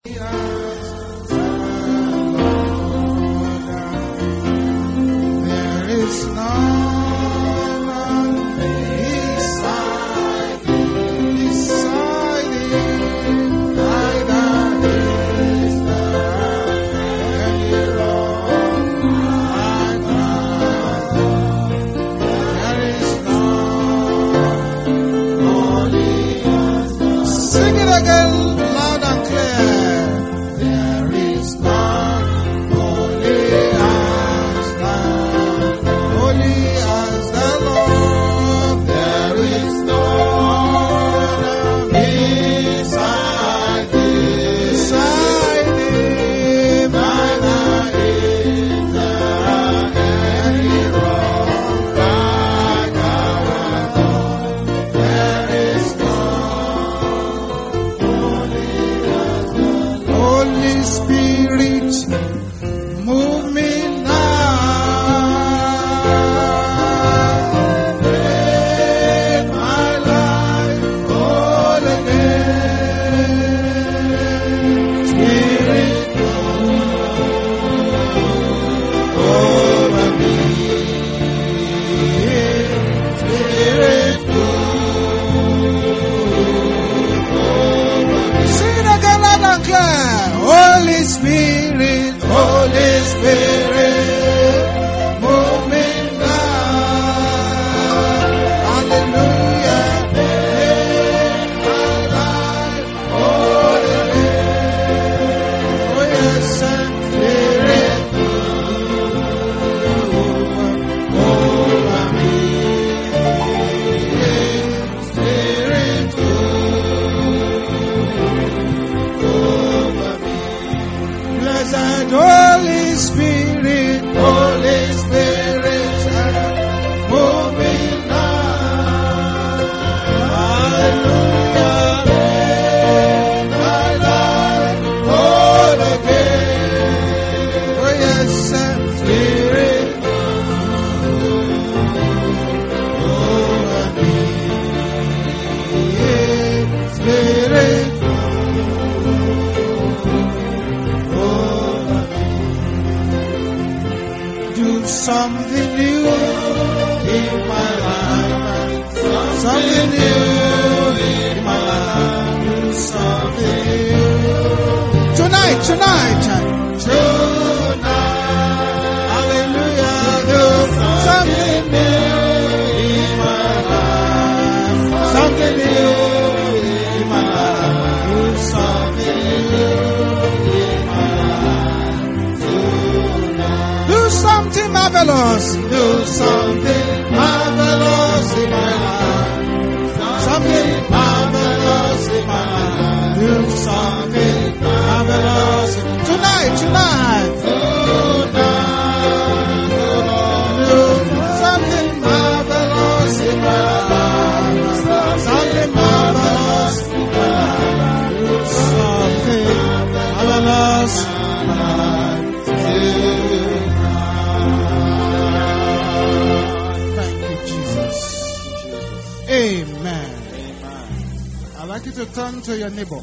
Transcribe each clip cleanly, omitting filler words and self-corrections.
To your neighbor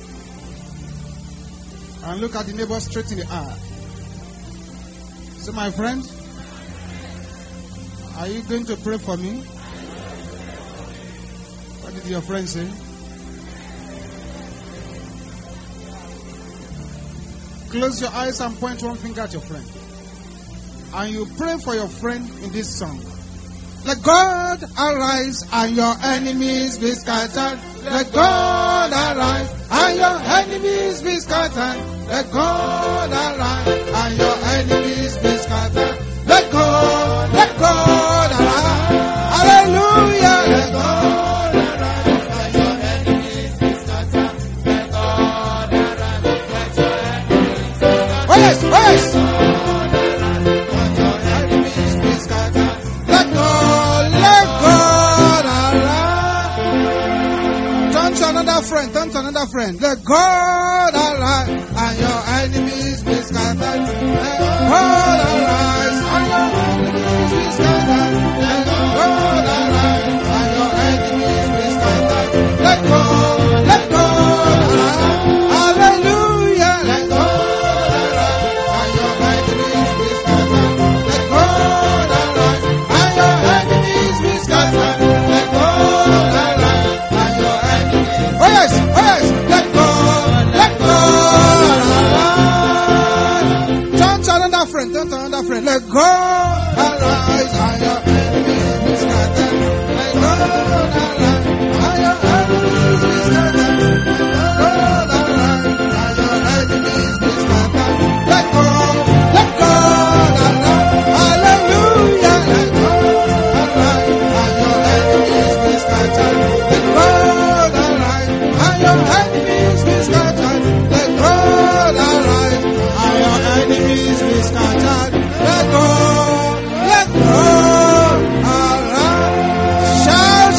and look at the neighbor straight in the eye. So, my friend, are you going to pray for me? What did your friend say? Close your eyes and point one finger at your friend. And you pray for your friend in this song. Let God arise and your enemies be scattered. Let God arise and your enemies be scattered. Let God arise and your enemies be scattered. Let God arise. Hallelujah. Let God arise and your enemies be scattered. Let God arise. Let your enemies be scattered. Oh yes, oh yes. Turn to another friend. Let God arise and your enemies be scattered. Let God arise and your enemies be scattered. Let God arise and your enemies be scattered. Let God arise. Hallelujah. God arise and your enemies be scattered. Let God arise and your enemies be scattered. Let God arise and your enemies be scattered. Let God arise. Hallelujah. Let God arise and your enemies be scattered. Let God arise and your enemies be scattered. Let God arise and your enemies be scattered. Let God arise. Shout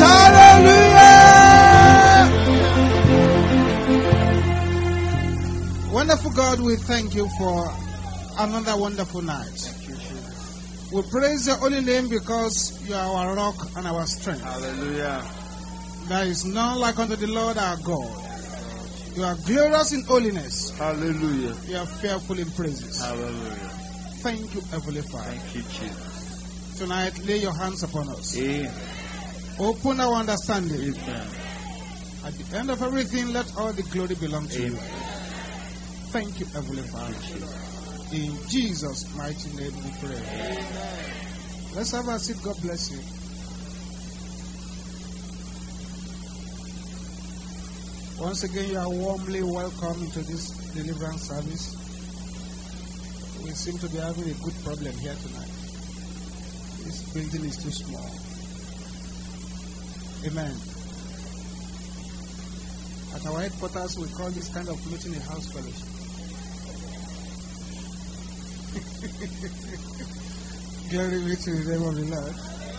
hallelujah. Wonderful God, we thank you for another wonderful night. We praise your holy name because you are our rock and our strength. Hallelujah. There is none like unto the Lord our God. You are glorious in holiness. Hallelujah. You are fearful in praises. Hallelujah. Thank you, Heavenly Father. Thank you, Jesus. Tonight, lay your hands upon us. Amen. Open our understanding. Amen. At the end of everything, let all the glory belong to you. Amen. Thank you, Heavenly Father. In Jesus' mighty name we pray. Amen. Let's have a seat. God bless you. Once again, you are warmly welcome into this deliverance service. We seem to be having a good problem here tonight. This building is too small. Amen. At our headquarters, we call this kind of meeting a house fellowship. Glory be to the name of the Lord.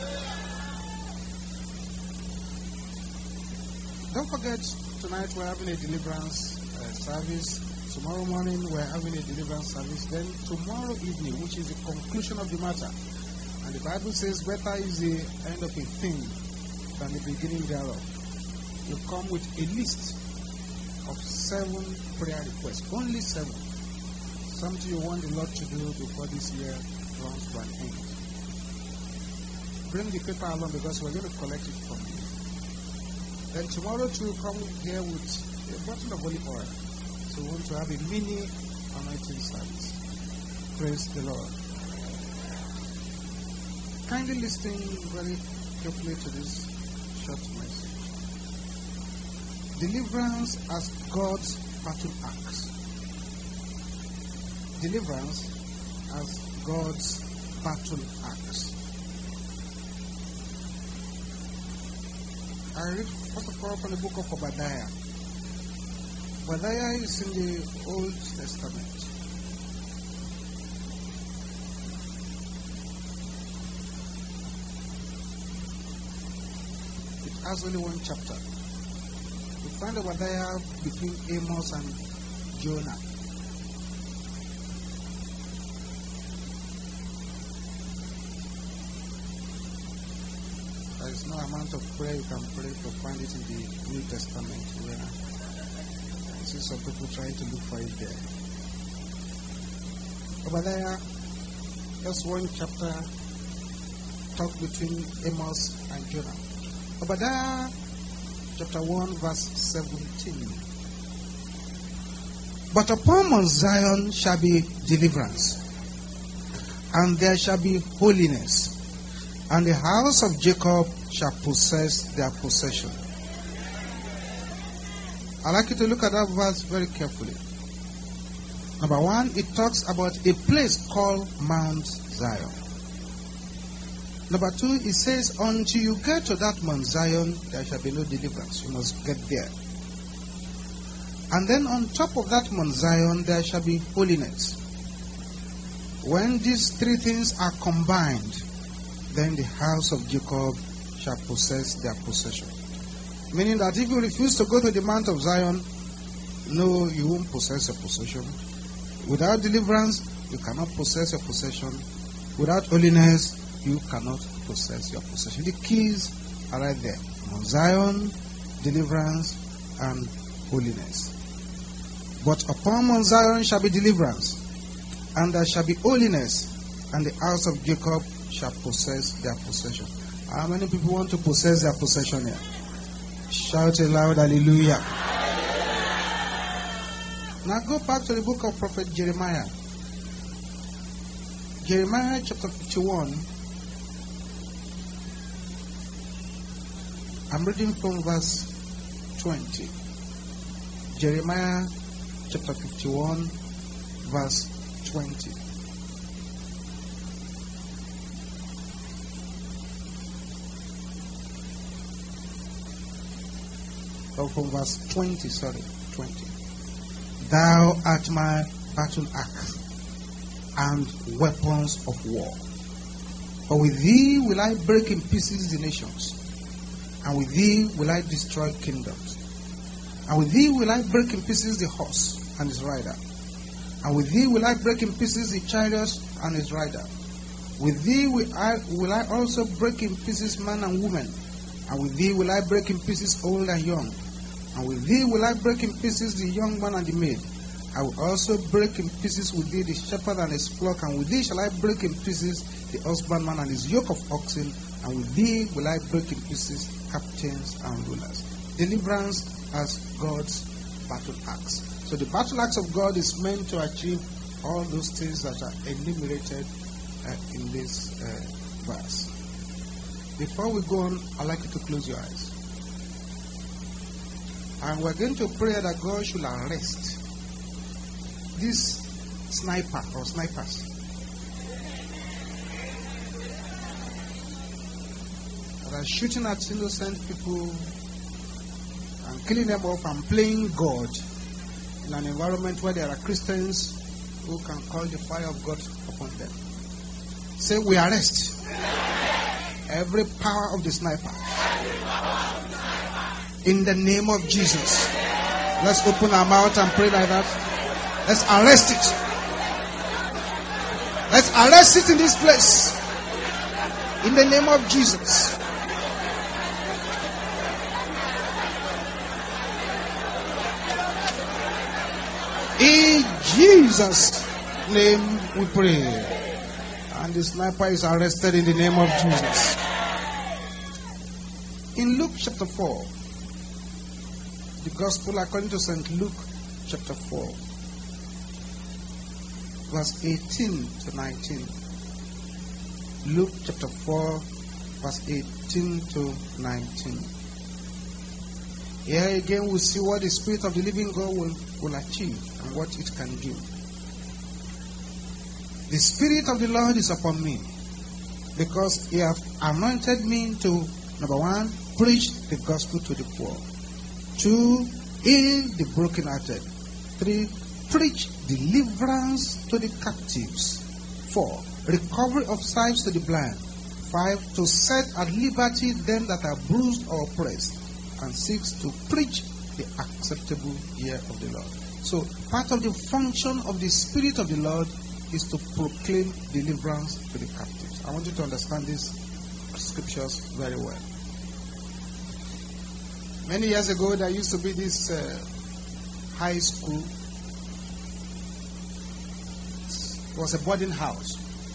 Don't forget, tonight we're having a deliverance service. Tomorrow morning we're having a deliverance service. Then tomorrow evening, which is the conclusion of the matter. And the Bible says, better is the end of a thing than the beginning thereof. You come with a list of 7 prayer requests. Only 7. Something you want the Lord to do before this year runs to an end. Bring the paper along because we're going to collect it from you. Then tomorrow too, come here with a bottle of olive oil. So we want to have a mini anointing service. Praise the Lord. Kindly listen very carefully to this short message. Deliverance as God's battle axe. Deliverance as God's battle axe. I read first of all from the book of Obadiah. Obadiah is in the Old Testament. It has only 1 chapter. We find Obadiah between Amos and Jonah. There is no amount of prayer you can pray to find it in the New Testament where I see some people trying to look for it there. Obadiah, just 1 chapter, talk between Amos and Jonah. Obadiah chapter 1 verse 17. But upon Mount Zion shall be deliverance, and there shall be holiness, and the house of Jacob shall possess their possession. I'd like you to look at that verse very carefully. Number 1, it talks about a place called Mount Zion. Number 2, it says, until you get to that Mount Zion, there shall be no deliverance. You must get there. And then on top of that Mount Zion, there shall be holiness. When these 3 things are combined, then the house of Jacob shall possess their possession. Meaning that if you refuse to go to the Mount of Zion, no, you won't possess your possession. Without deliverance, you cannot possess your possession. Without holiness, you cannot possess your possession. The keys are right there. Mount Zion, deliverance, and holiness. But upon Mount Zion shall be deliverance, and there shall be holiness, and the house of Jacob shall possess their possession. How many people want to possess their possession here? Shout aloud, hallelujah. Now go back to the book of Prophet Jeremiah. Jeremiah chapter 51. I'm reading from verse 20. Jeremiah chapter 51, verse 20. Or from verse 20, 20. Thou art my battle axe and weapons of war. For with thee will I break in pieces the nations, and with thee will I destroy kingdoms. And with thee will I break in pieces the horse and his rider. And with thee will I break in pieces the chariot and his rider. With thee will I also break in pieces man and woman. And with thee will I break in pieces old and young. And with thee will I break in pieces the young man and the maid. I will also break in pieces with thee the shepherd and his flock. And with thee shall I break in pieces the husbandman and his yoke of oxen. And with thee will I break in pieces captains and rulers. Deliverance as God's battle axe. So the battle axe of God is meant to achieve all those things that are enumerated in this verse. Before we go on, I'd like you to close your eyes. And we're going to pray that God should arrest this sniper or snipers that are shooting at innocent people and killing them off and playing God in an environment where there are Christians who can call the fire of God upon them. Say, we arrest every power of the sniper in the name of Jesus. Let's open our mouth and pray like that. Let's arrest it. Let's arrest it in this place. In the name of Jesus. In Jesus' name we pray. And the sniper is arrested in the name of Jesus. In Luke chapter 4, the Gospel according to St. Luke chapter 4, verse 18 to 19. Luke chapter 4, verse 18 to 19. Here again we see what the Spirit of the living God will achieve and what it can do. The Spirit of the Lord is upon me, because He hath anointed me to, number 1, preach the gospel to the poor. 2, heal the brokenhearted. 3, preach deliverance to the captives. 4, recovery of sight to the blind. 5, to set at liberty them that are bruised or oppressed. And 6, to preach the acceptable year of the Lord. So, part of the function of the Spirit of the Lord is to proclaim deliverance to the captives. I want you to understand these scriptures very well. Many years ago, there used to be this high school. It was a boarding house.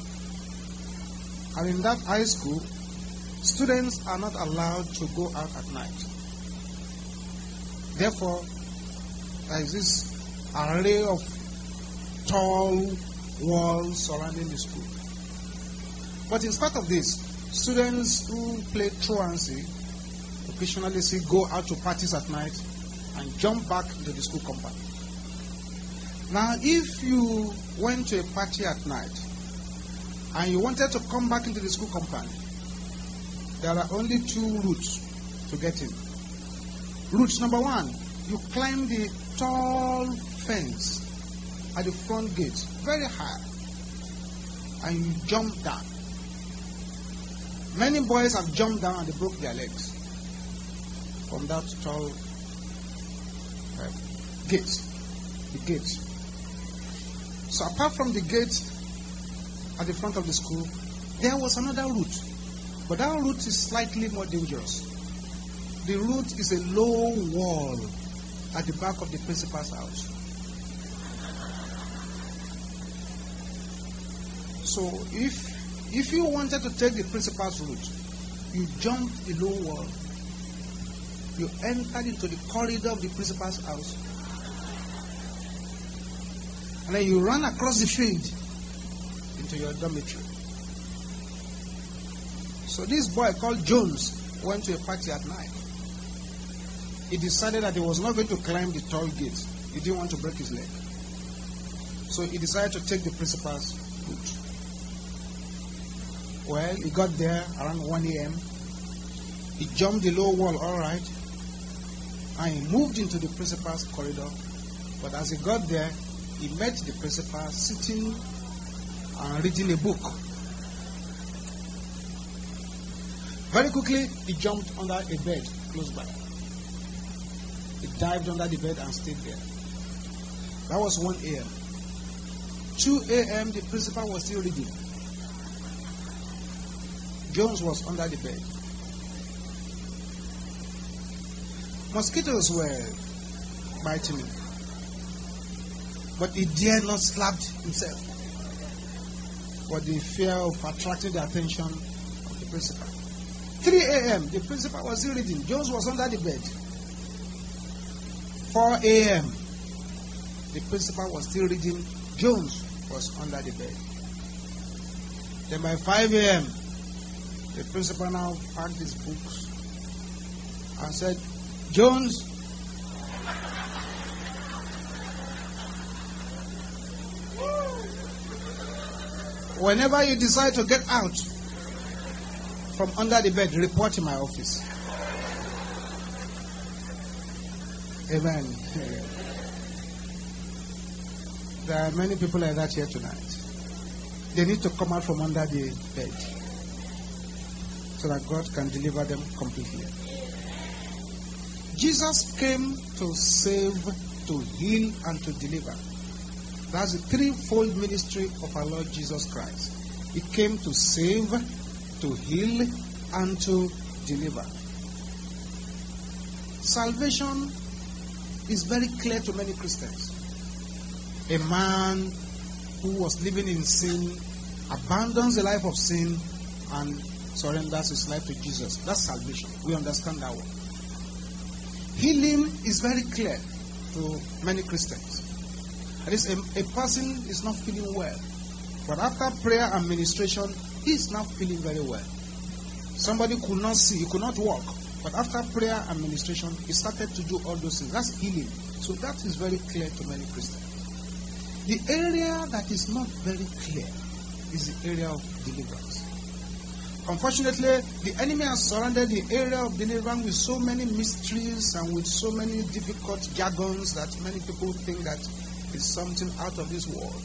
And in that high school, students are not allowed to go out at night. Therefore, there is this array of tall walls surrounding the school. But in spite of this, students who play truancy occasionally go out to parties at night and jump back into the school compound. Now, if you went to a party at night and you wanted to come back into the school compound, there are only 2 routes to get in. Route number 1, you climb the tall fence at the front gate, very high, and you jump down. Many boys have jumped down and they broke their legs from that tall gate, the gate. So apart from the gate at the front of the school, there was another route, but that route is slightly more dangerous. The route is a low wall at the back of the principal's house. So if you wanted to take the principal's route, you jumped the low wall, you entered into the corridor of the principal's house, and then you ran across the field. into your dormitory. So this boy called Jones went to a party at night. He decided that he was not going to climb the tall gate. He didn't want to break his leg. So he decided to take the principal's route. Well, he got there around 1 a.m. He jumped the low wall, all right, and he moved into the principal's corridor. But as he got there, he met the principal sitting and reading a book. Very quickly, he jumped under a bed close by. He dived under the bed and stayed there. That was 1 a.m. 2 a.m., the principal was still reading. Jones was under the bed. Mosquitoes were biting him. But he dared not slap himself for the fear of attracting the attention of the principal. 3 a.m., the principal was still reading. Jones was under the bed. 4 a.m., the principal was still reading. Jones was under the bed. Then by 5 a.m., the principal now packed his books and said, Jones, whenever you decide to get out from under the bed, report in my office. Amen. There are many people like that here tonight. They need to come out from under the bed so that God can deliver them completely. Jesus came to save, to heal, and to deliver. That's the threefold ministry of our Lord Jesus Christ. He came to save, to heal, and to deliver. Salvation is very clear to many Christians. A man who was living in sin abandons the life of sin and surrenders his life to Jesus. That's salvation. We understand that one. Healing is very clear to many Christians. That is, a person is not feeling well, but after prayer and ministration, he is now feeling very well. Somebody could not see, he could not walk, but after prayer and ministration, he started to do all those things. That's healing. So that is very clear to many Christians. The area that is not very clear is the area of deliverance. Unfortunately, the enemy has surrounded the area of deliverance with so many mysteries and with so many difficult jargons that many people think that it's something out of this world.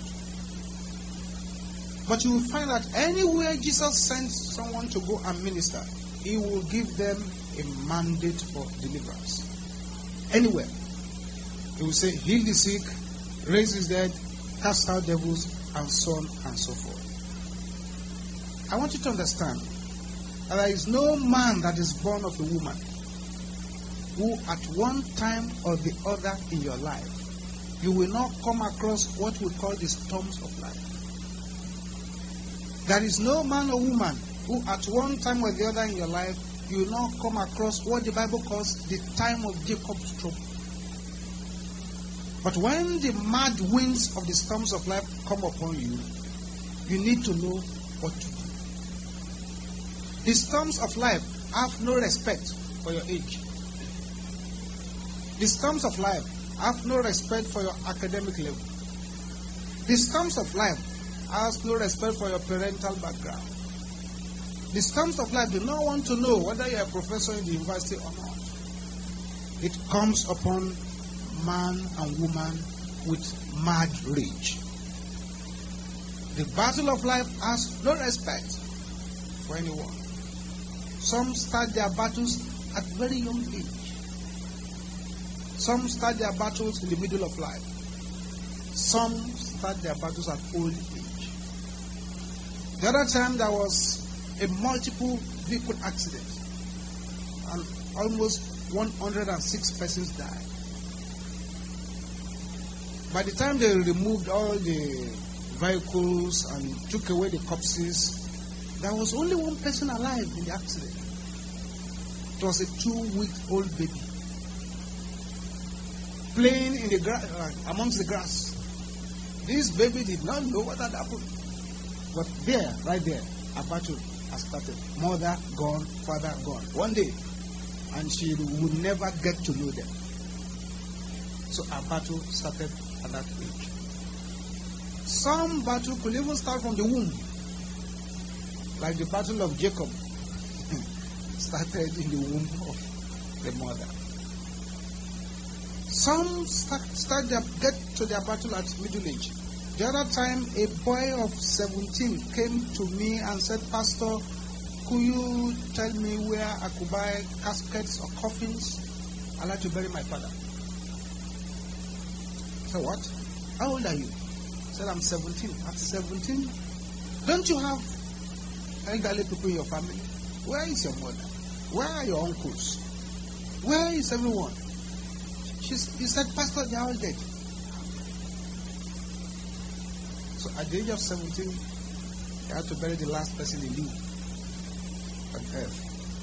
But you will find that anywhere Jesus sends someone to go and minister, he will give them a mandate for deliverance. Anywhere. He will say, heal the sick, raise the dead, cast out devils, and so on and so forth. I want you to understand that there is no man that is born of a woman who at one time or the other in your life, you will not come across what we call the storms of life. There is no man or woman who at one time or the other in your life, you will not come across what the Bible calls the time of Jacob's trouble. But when the mad winds of the storms of life come upon you, you need to know what to do. The storms of life have no respect for your age. The storms of life have no respect for your academic level. The storms of life have no respect for your parental background. The storms of life do not want to know whether you are a professor in the university or not. It comes upon man and woman with mad rage. The battle of life has no respect for anyone. Some start their battles at very young age. Some start their battles in the middle of life. Some start their battles at old age. The other time there was a multiple vehicle accident and almost 106 persons died. By the time they removed all the vehicles and took away the corpses, there was only one person alive in the accident. It was a 2-week-old baby playing in the amongst the grass. This baby did not know what had happened. But there, right there, a battle has started. Mother gone, father gone. One day, and she would never get to know them. So a battle started at that age. Some battle could even start from the womb. Like the battle of Jacob started in the womb of the mother. Some get to their battle at middle age. The other time, a boy of 17 came to me and said, Pastor, could you tell me where I could buy caskets or coffins? I'd like to bury my father. I said, what? How old are you? I said, I'm 17. At 17, don't you have elderly people in your family? Where is your mother? Where are your uncles? Where is everyone? He said, Pastor, they are all dead. So at the age of 17, he had to bury the last person he knew on earth.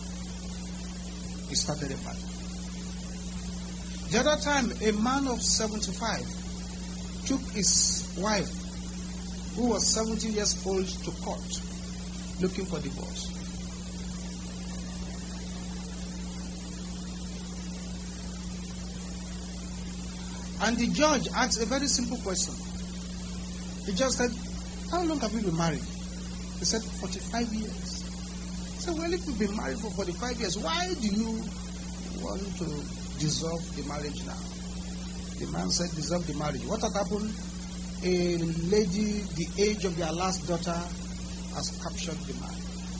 He started a battle. The other time, a man of 75 took his wife, who was 70 years old, to court, looking for divorce. And the judge asked a very simple question. He just said, how long have you been married? He said, 45 years. He said, well, if you've been married for 45 years, why do you want to dissolve the marriage now? The man said, dissolve the marriage. What had happened? A lady, the age of their last daughter, has captured the man.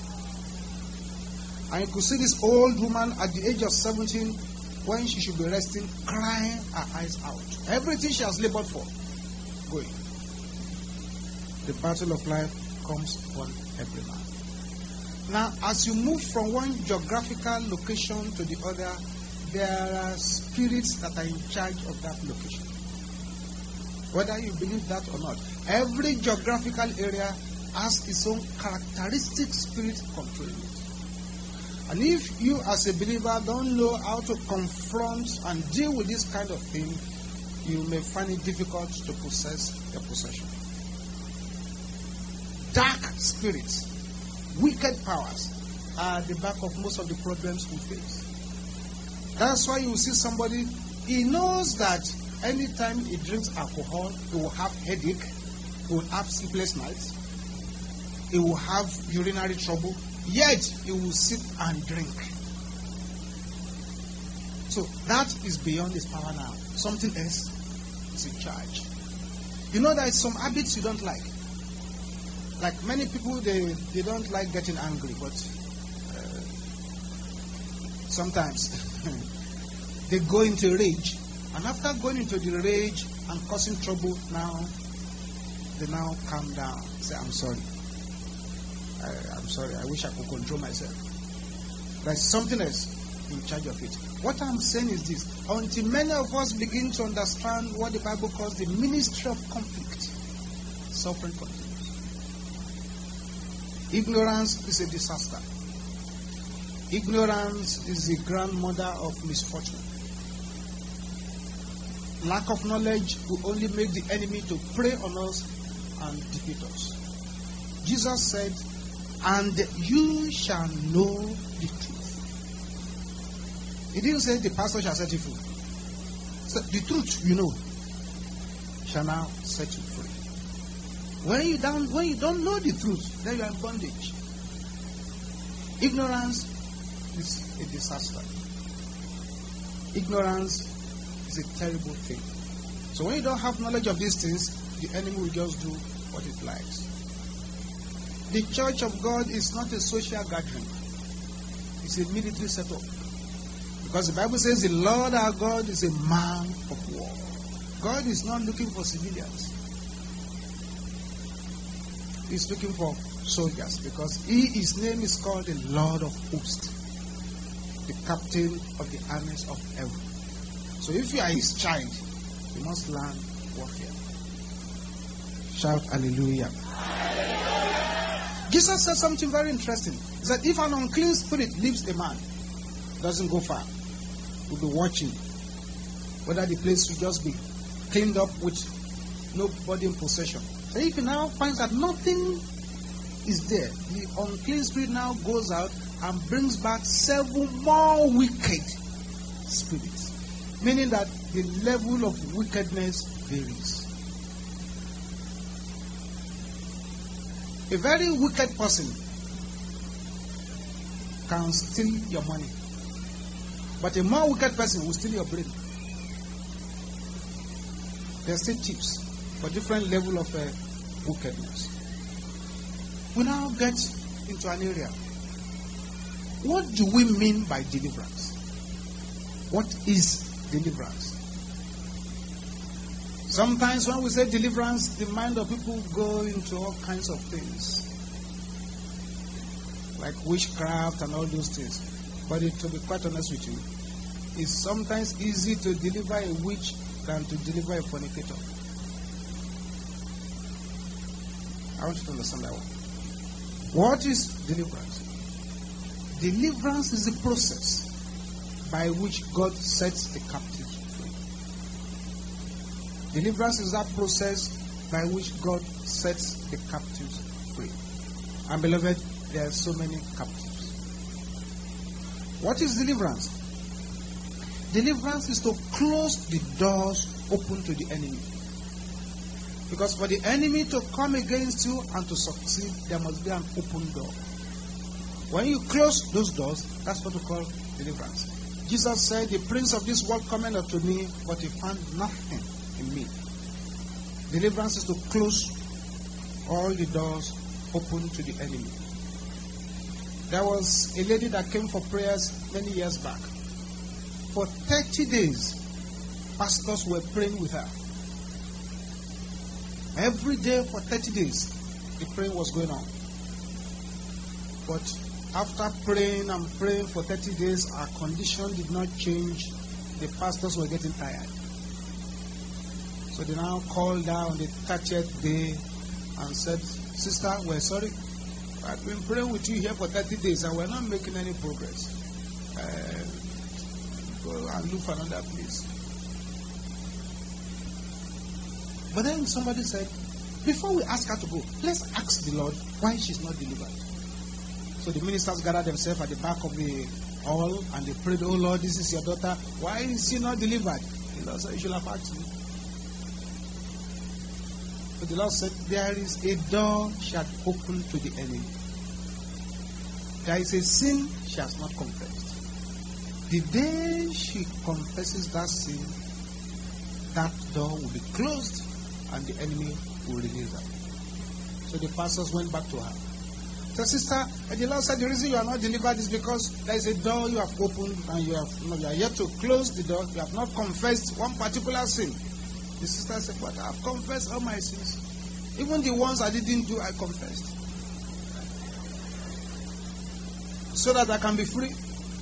And you could see this old woman at the age of 17, when she should be resting, crying her eyes out. Everything she has labored for, going. The battle of life comes upon every man. Now, as you move from one geographical location to the other, there are spirits that are in charge of that location. Whether you believe that or not, every geographical area has its own characteristic spirit controlling it. And if you as a believer don't know how to confront and deal with this kind of thing, you may find it difficult to possess your possession. Dark spirits, wicked powers are at the back of most of the problems we face. That's why you see somebody, he knows that anytime he drinks alcohol, he will have headache, he will have sleepless nights, he will have urinary trouble, yet he will sit and drink. So that is beyond his power now. Something else is in charge. You know there is some habits you don't like. Like many people, they don't like getting angry, but sometimes they go into a rage. And after going into the rage and causing trouble, they now calm down. Say, I'm sorry. I'm sorry. I wish I could control myself. There's something else in charge of it. What I'm saying is this. Until many of us begin to understand what the Bible calls the ministry of conflict, suffering continues. Ignorance is a disaster. Ignorance is the grandmother of misfortune. Lack of knowledge will only make the enemy to prey on us and defeat us. Jesus said, and you shall know the truth. He didn't say the pastor shall set you free. So the truth you know shall now set you free. When you don't know the truth, then you are in bondage. Ignorance is a disaster. Ignorance is a terrible thing. So when you don't have knowledge of these things, the enemy will just do what it likes. The church of God is not a social gathering. It's a military setup. Because the Bible says the Lord our God is a man of war. God is not looking for civilians. He's looking for soldiers because his name is called the Lord of Hosts, the captain of the armies of heaven. So if you are his child, you must learn warfare. Shout hallelujah. Hallelujah. Jesus said something very interesting. He said, if an unclean spirit leaves a man, doesn't go far, we'll be watching whether the place will just be cleaned up with nobody in possession. So if he now finds that nothing is there, the unclean spirit now goes out and brings back 7 more wicked spirits. Meaning that the level of wickedness varies. A very wicked person can steal your money, but a more wicked person will steal your brain. They are still thieves for different level of wickedness. We now get into an area. What do we mean by deliverance? What is deliverance? Sometimes when we say deliverance, the mind of people go into all kinds of things, like witchcraft and all those things. But to be quite honest with you, it's sometimes easy to deliver a witch than to deliver a fornicator. I want you to understand that one. What is deliverance? Deliverance is the process by which God sets the captives free. Deliverance is that process by which God sets the captives free. And beloved, there are so many captives. What is deliverance? Deliverance is to close the doors open to the enemy. Because for the enemy to come against you and to succeed, there must be an open door. When you close those doors, that's what we call deliverance. Jesus said, "The prince of this world cometh unto me, but he found nothing in me." Deliverance is to close all the doors open to the enemy. There was a lady that came for prayers many years back. For 30 days, pastors were praying with her. Every day for 30 days, the praying was going on. But after praying and praying for 30 days, our condition did not change. The pastors were getting tired. So they now called her on the 30th day and said, "Sister, we're sorry. I've been praying with you here for 30 days and we're not making any progress. Go and look for another place." But then somebody said, "Before we ask her to go, let's ask the Lord why she's not delivered." So the ministers gathered themselves at the back of the hall and they prayed, "Oh Lord, this is your daughter. Why is she not delivered?" The Lord said, "You should have asked me." But the Lord said, "There is a door shall open to the enemy. There is a sin she has not confessed. The day she confesses that sin, that door will be closed and the enemy will release her." So the pastors went back to her. So, "Sister, the Lord said the reason you are not delivered is because there is a door you have opened and you are yet to close the door. You have not confessed one particular sin." The sister said, "But I have confessed all my sins. Even the ones I didn't do, I confessed. So that I can be free."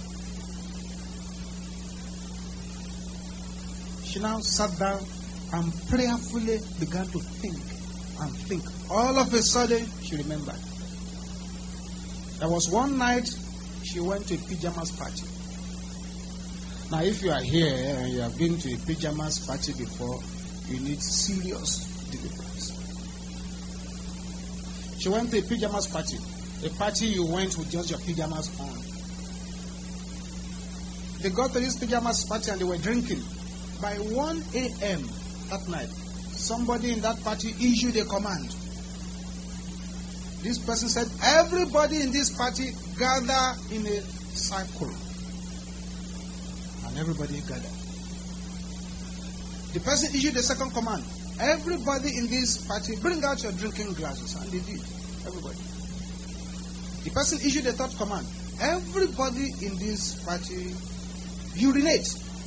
She now sat down and prayerfully began to think and think. All of a sudden, she remembered. There was one night she went to a pyjamas party. Now, if you are here and you have been to a pyjamas party before, you need serious deliverance. She went to a pyjamas party. A party you went with just your pyjamas on. They got to this pyjamas party and they were drinking. By 1 a.m. that night, somebody in that party issued a command. This person said, "Everybody in this party gather in a circle." And everybody gathered. The person issued the second command. "Everybody in this party, bring out your drinking glasses." And they did. Everybody. The person issued the third command. "Everybody in this party, urinate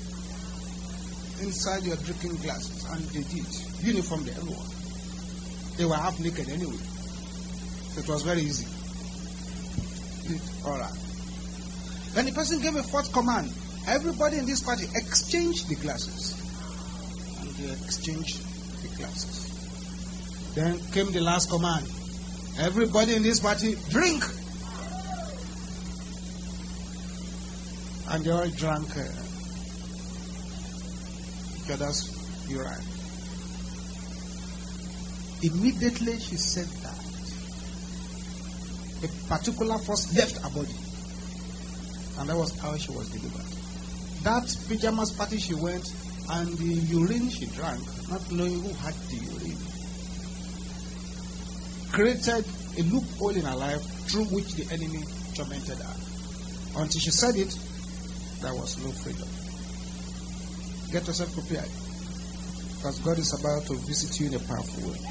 inside your drinking glasses." And they did. Uniformly, everyone. They were half naked anyway. So it was very easy. All right. Then the person gave a fourth command. "Everybody in this party, exchange the glasses." And they exchanged the glasses. Then came the last command. "Everybody in this party, drink." And they all drank each other's urine. Immediately she said that, a particular force left her body. And that was how she was delivered. That pajamas party she went, and the urine she drank, not knowing who had the urine, created a loophole in her life through which the enemy tormented her. Until she said it, there was no freedom. Get yourself prepared, because God is about to visit you in a powerful way.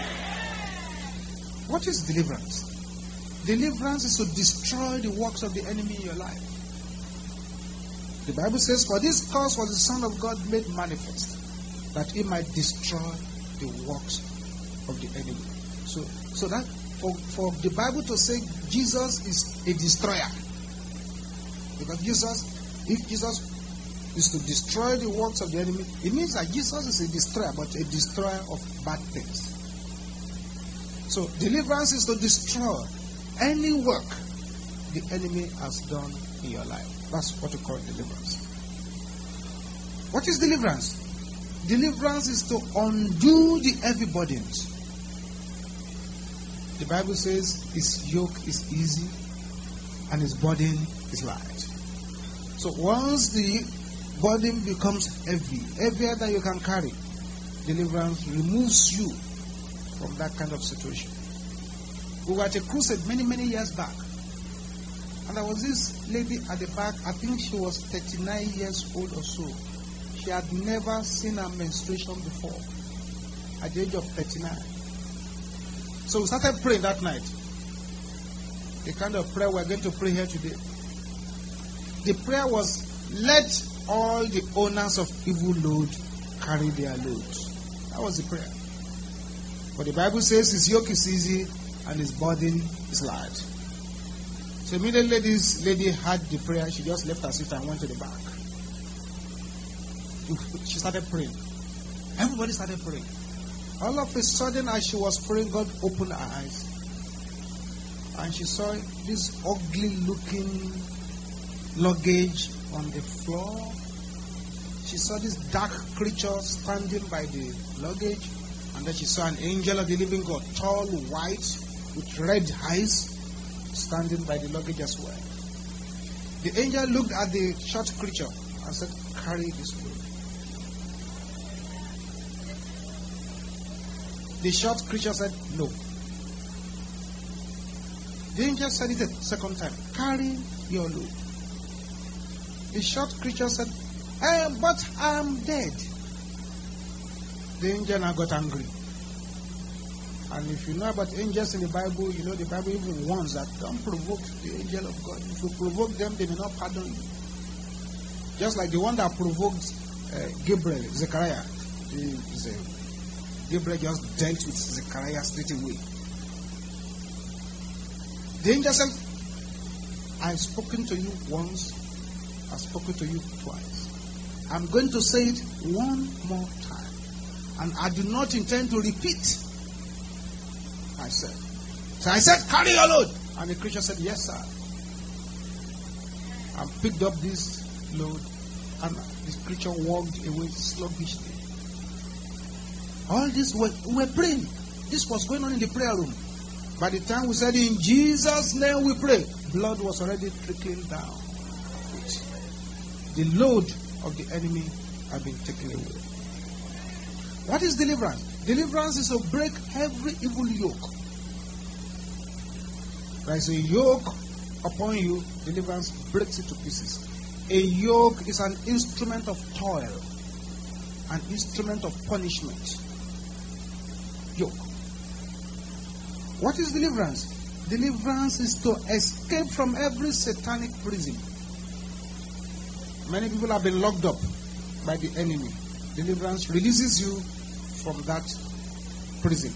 What is deliverance? Deliverance is to destroy the works of the enemy in your life. The Bible says, for this cause was the Son of God made manifest, that he might destroy the works of the enemy. So that for the Bible to say Jesus is a destroyer, because if Jesus is to destroy the works of the enemy, it means that Jesus is a destroyer, but a destroyer of bad things. So deliverance is to destroy any work the enemy has done in your life. That's what we call deliverance. What is deliverance? Deliverance is to undo the heavy burdens. The Bible says his yoke is easy and his burden is light. So once the burden becomes heavy, heavier than you can carry, deliverance removes you from that kind of situation. We were at a crusade many years back, and there was this lady at the back. I think she was 39 years old or so. She had never seen her menstruation before at the age of 39. So we started praying that night. The kind of prayer we're going to pray here today. The prayer was, let all the owners of evil load carry their loads. That was the prayer. But the Bible says his yoke is easy and his burden is light. So immediately this lady heard the prayer. She just left her seat and went to the back. She started praying. Everybody started praying. All of a sudden, as she was praying, God opened her eyes. And she saw this ugly looking luggage on the floor. She saw this dark creature standing by the luggage. And then she saw an angel of the living God, tall, white, with red eyes, standing by the luggage as well. The angel looked at the short creature and said, carry this load. The short creature said, no. The angel said it a second time, carry your load. The short creature said, but I'm dead. The angel now got angry. And if you know about angels in the Bible, you know the Bible even warns that don't provoke the angel of God. If you provoke them, they may not pardon you. Just like the one that provoked Gabriel, Zechariah. Gabriel just dealt with Zechariah straight away. The angel said, I've spoken to you once, I've spoken to you twice. I'm going to say it one more time. And I do not intend to repeat. I said. So I said, carry your load. And the creature said, yes, sir. And picked up this load. And this creature walked away sluggishly. All this, we're praying. This was going on in the prayer room. By the time we said, in Jesus' name we pray, blood was already trickling down. The load of the enemy had been taken away. What is deliverance? Deliverance is to break every evil yoke. There is a yoke upon you, deliverance breaks it to pieces. A yoke is an instrument of toil, an instrument of punishment. Yoke. What is deliverance? Deliverance is to escape from every satanic prison. Many people have been locked up by the enemy. Deliverance releases you from that prison.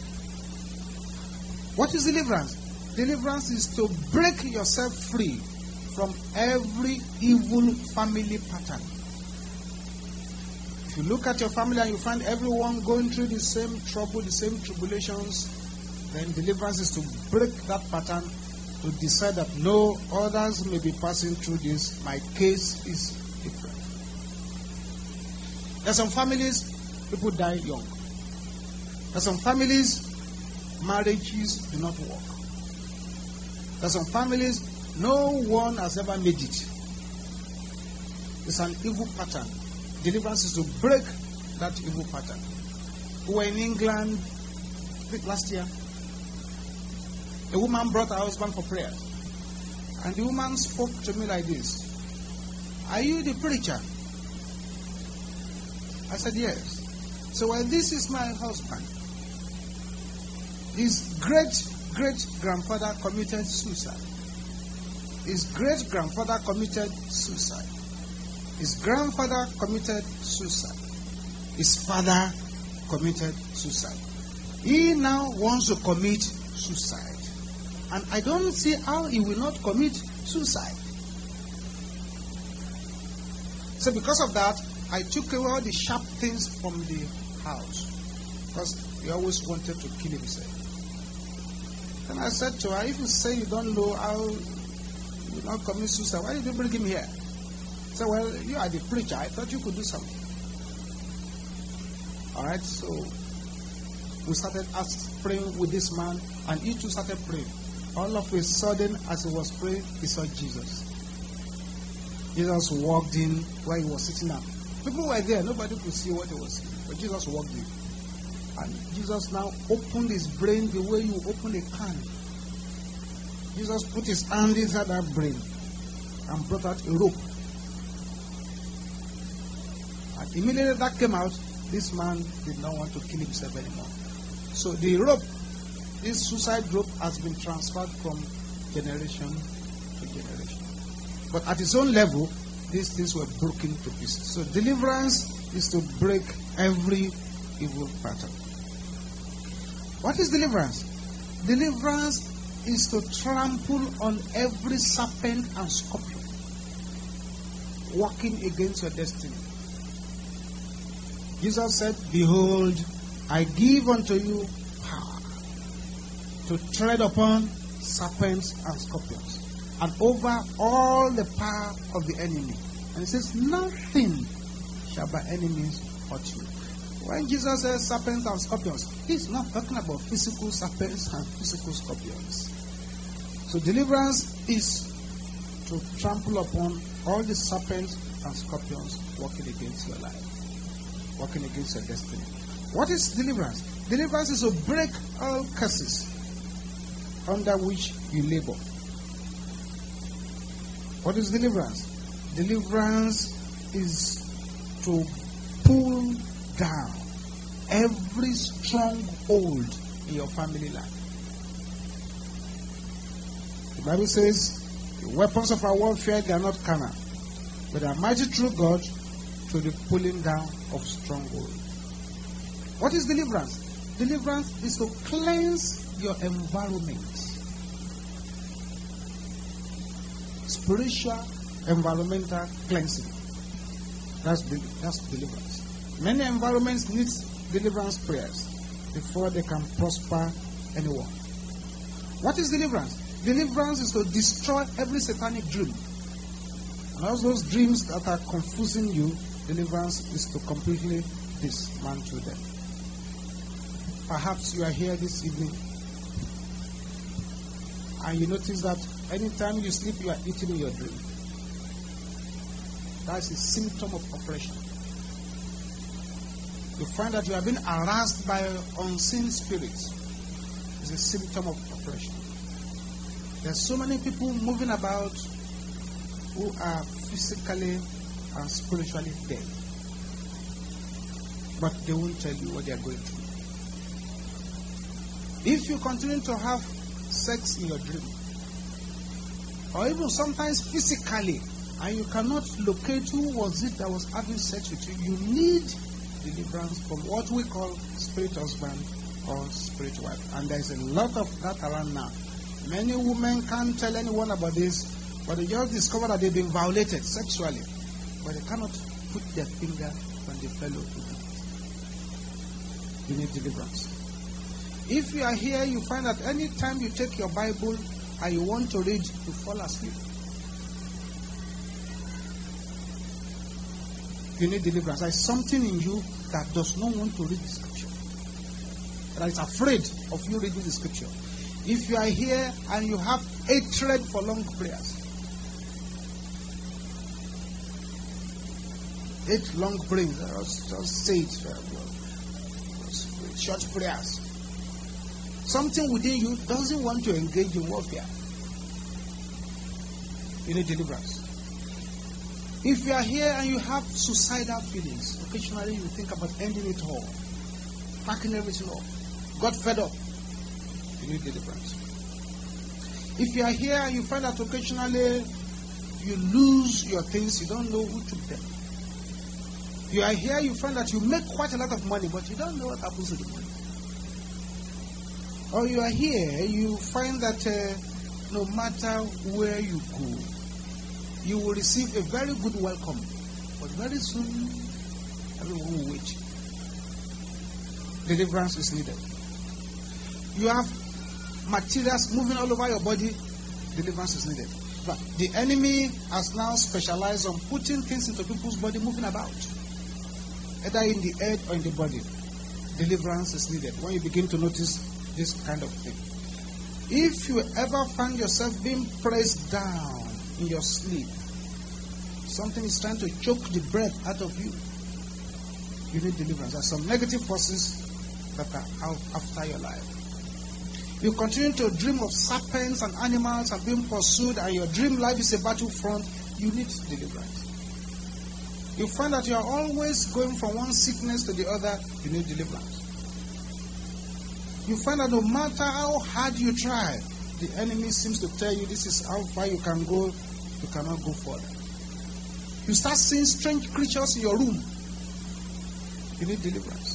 What is deliverance? Deliverance is to break yourself free from every evil family pattern. If you look at your family and you find everyone going through the same trouble, the same tribulations, then deliverance is to break that pattern, to decide that no, others may be passing through this. My case is different. There are some families, people die young. There are some families, marriages do not work. There's some families, no one has ever made it. It's an evil pattern. Deliverance is to break that evil pattern. We were in England, I think last year. A woman brought her husband for prayer. And the woman spoke to me like this. Are you the preacher? I said, yes. So, well, this is my husband. His great-great-grandfather committed suicide. His great-grandfather committed suicide. His grandfather committed suicide. His father committed suicide. He now wants to commit suicide. And I don't see how he will not commit suicide. So because of that, I took away all the sharp things from the house. Because he always wanted to kill himself. And I said to her, if you say you don't know how you will not commit suicide, why did you bring him here? I said, well, you are the preacher. I thought you could do something. Alright, so we started praying with this man, and he too started praying. All of a sudden, as he was praying, he saw Jesus. Jesus walked in where he was sitting down. People were there, nobody could see what he was seeing, but Jesus walked in. And Jesus now opened his brain the way you open a can. Jesus put his hand inside that brain and brought out a rope. And immediately that came out, this man did not want to kill himself anymore. So the rope, this suicide rope, has been transferred from generation to generation. But at its own level, these things were broken to pieces. So deliverance is to break every evil pattern. What is deliverance? Deliverance is to trample on every serpent and scorpion walking against your destiny. Jesus said, behold, I give unto you power to tread upon serpents and scorpions and over all the power of the enemy. And he says, nothing shall by any means hurt you. When Jesus says serpents and scorpions, he's not talking about physical serpents and physical scorpions. So deliverance is to trample upon all the serpents and scorpions working against your life, working against your destiny. What is deliverance? Deliverance is to break all curses under which you labor. What is deliverance? Deliverance is to pull down every stronghold in your family life. The Bible says, the weapons of our warfare, they are not carnal, but they are mighty through God to the pulling down of strongholds. What is deliverance? Deliverance is to cleanse your environment. Spiritual, environmental cleansing. That's deliverance. Many environments need deliverance prayers before they can prosper anyone. What is deliverance? Deliverance is to destroy every satanic dream. And all those dreams that are confusing you, deliverance is to completely dismantle them. Perhaps you are here this evening and you notice that anytime you sleep, you are eating in your dream. That's a symptom of oppression. You find that you have been harassed by unseen spirits. It's a symptom of oppression. There are so many people moving about who are physically and spiritually dead. But they won't tell you what they are going through. If you continue to have sex in your dream, or even sometimes physically, and you cannot locate who was it that was having sex with you, you need deliverance from what we call spirit husband or spirit wife. And there is a lot of that around now. Many women can't tell anyone about this, but they just discover that they've been violated sexually, but they cannot put their finger on the fellow who did it. You need deliverance. If you are here, you find that any time you take your Bible and you want to read, you fall asleep. You need deliverance. There is something in you that does not want to read the scripture, that is afraid of you reading the scripture. If you are here and you have hatred for long prayers, 8 long prayers, just say it very well. Short prayers. Something within you doesn't want to engage in warfare. You need deliverance. If you are here and you have suicidal feelings, occasionally you think about ending it all, packing everything up, got fed up, you need deliverance. If you are here and you find that occasionally you lose your things, you don't know who took them. You are here, you find that you make quite a lot of money, but you don't know what happens to the money. Or you are here, you find that no matter where you go, you will receive a very good welcome. But very soon, everyone will wait. Deliverance is needed. You have materials moving all over your body, deliverance is needed. But the enemy has now specialized on putting things into people's body, moving about. Either in the head or in the body. Deliverance is needed when you begin to notice this kind of thing. If you ever find yourself being pressed down in your sleep, something is trying to choke the breath out of you, you need deliverance. There are some negative forces that are out after your life. You continue to dream of serpents and animals and being pursued, and your dream life is a battlefront, you need deliverance. You find that you are always going from one sickness to the other, you need deliverance. You find that no matter how hard you try, the enemy seems to tell you this is how far you can go, you cannot go further. You start seeing strange creatures in your room, you need deliverance.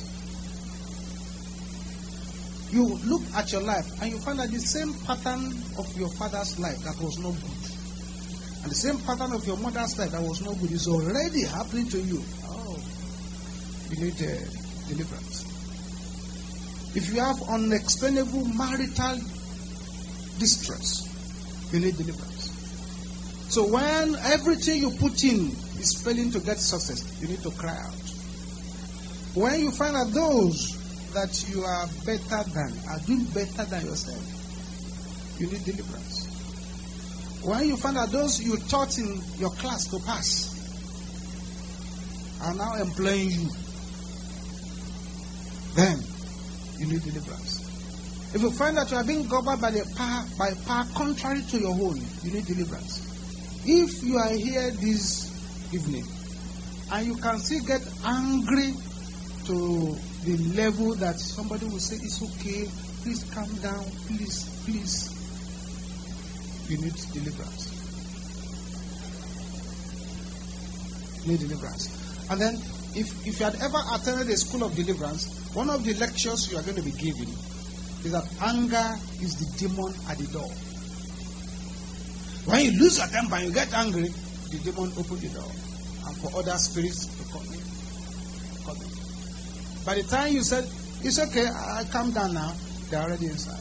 You look at your life and you find that the same pattern of your father's life that was not good, and the same pattern of your mother's life that was not good is already happening to you. Oh, you need deliverance. If you have unexplainable marital distress, you need deliverance. So when everything you put in is failing to get success, you need to cry out. When you find that those that you are better than are doing better than yourself, you need deliverance. When you find that those you taught in your class to pass are now employing you, then you need deliverance. If you find that you are being governed by power contrary to your own, you need deliverance. If you are here this evening and you can still get angry to the level that somebody will say, it's okay, please calm down, please, you need deliverance. You need deliverance. And then, if you had ever attended a school of deliverance, one of the lectures you are going to be giving is that anger is the demon at the door. When you lose your temper and you get angry, the demon opens the door. And for other spirits to come in. By the time you said, it's okay, I calm down now, they're already inside.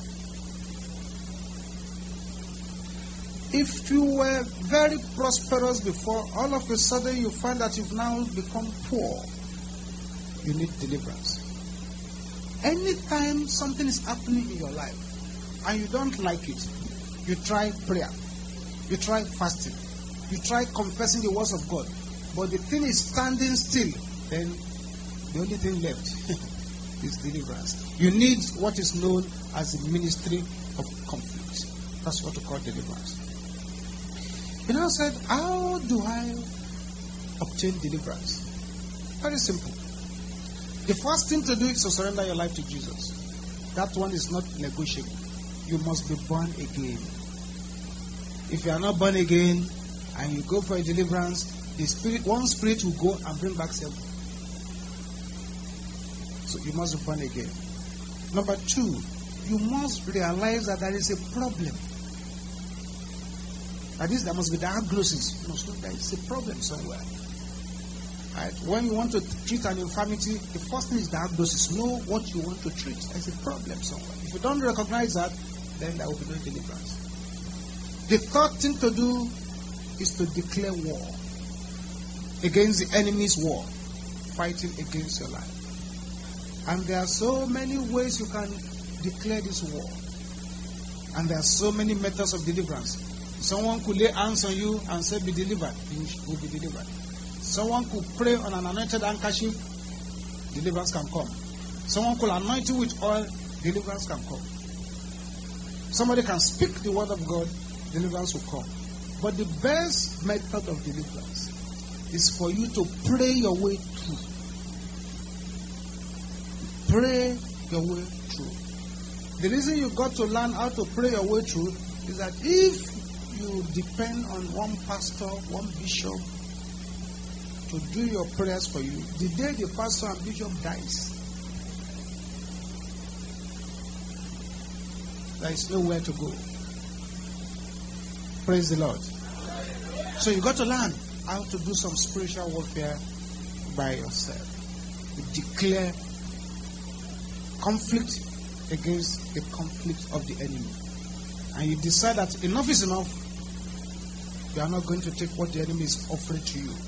If you were very prosperous before, all of a sudden you find that you've now become poor, you need deliverance. Anytime something is happening in your life and you don't like it, you try prayer, you try fasting, you try confessing the words of God, but the thing is standing still, then the only thing left is deliverance. You need what is known as the ministry of conflict. That's what we call deliverance. You now said, how do I obtain deliverance? Very simple. The first thing to do is to surrender your life to Jesus. That one is not negotiable. You must be born again. If you are not born again and you go for a deliverance, one spirit will go and bring back 7. So you must be born again. Number 2, you must realize that there is a problem. That is, there must be diagnosis. You must know there is a problem somewhere. Right? When you want to treat an infirmity, the first thing is diagnosis. Know what you want to treat. There's a problem somewhere. If you don't recognize that, then there will be no deliverance. The third thing to do is to declare war against the enemy's war, fighting against your life. And there are so many ways you can declare this war. And there are so many methods of deliverance. Someone could lay hands on you and say, be delivered. You will be delivered. Someone could pray on an anointed handkerchief, deliverance can come. Someone could anoint you with oil, deliverance can come. Somebody can speak the word of God, deliverance will come. But the best method of deliverance is for you to pray your way through. Pray your way through. The reason you got to learn how to pray your way through is that if you depend on one pastor, one bishop to do your prayers for you, the day the pastor and bishop dies, there is nowhere to go. Praise the Lord. So you got to learn how to do some spiritual warfare by yourself. You declare conflict against the conflict of the enemy. And you decide that enough is enough. You are not going to take what the enemy is offering to you.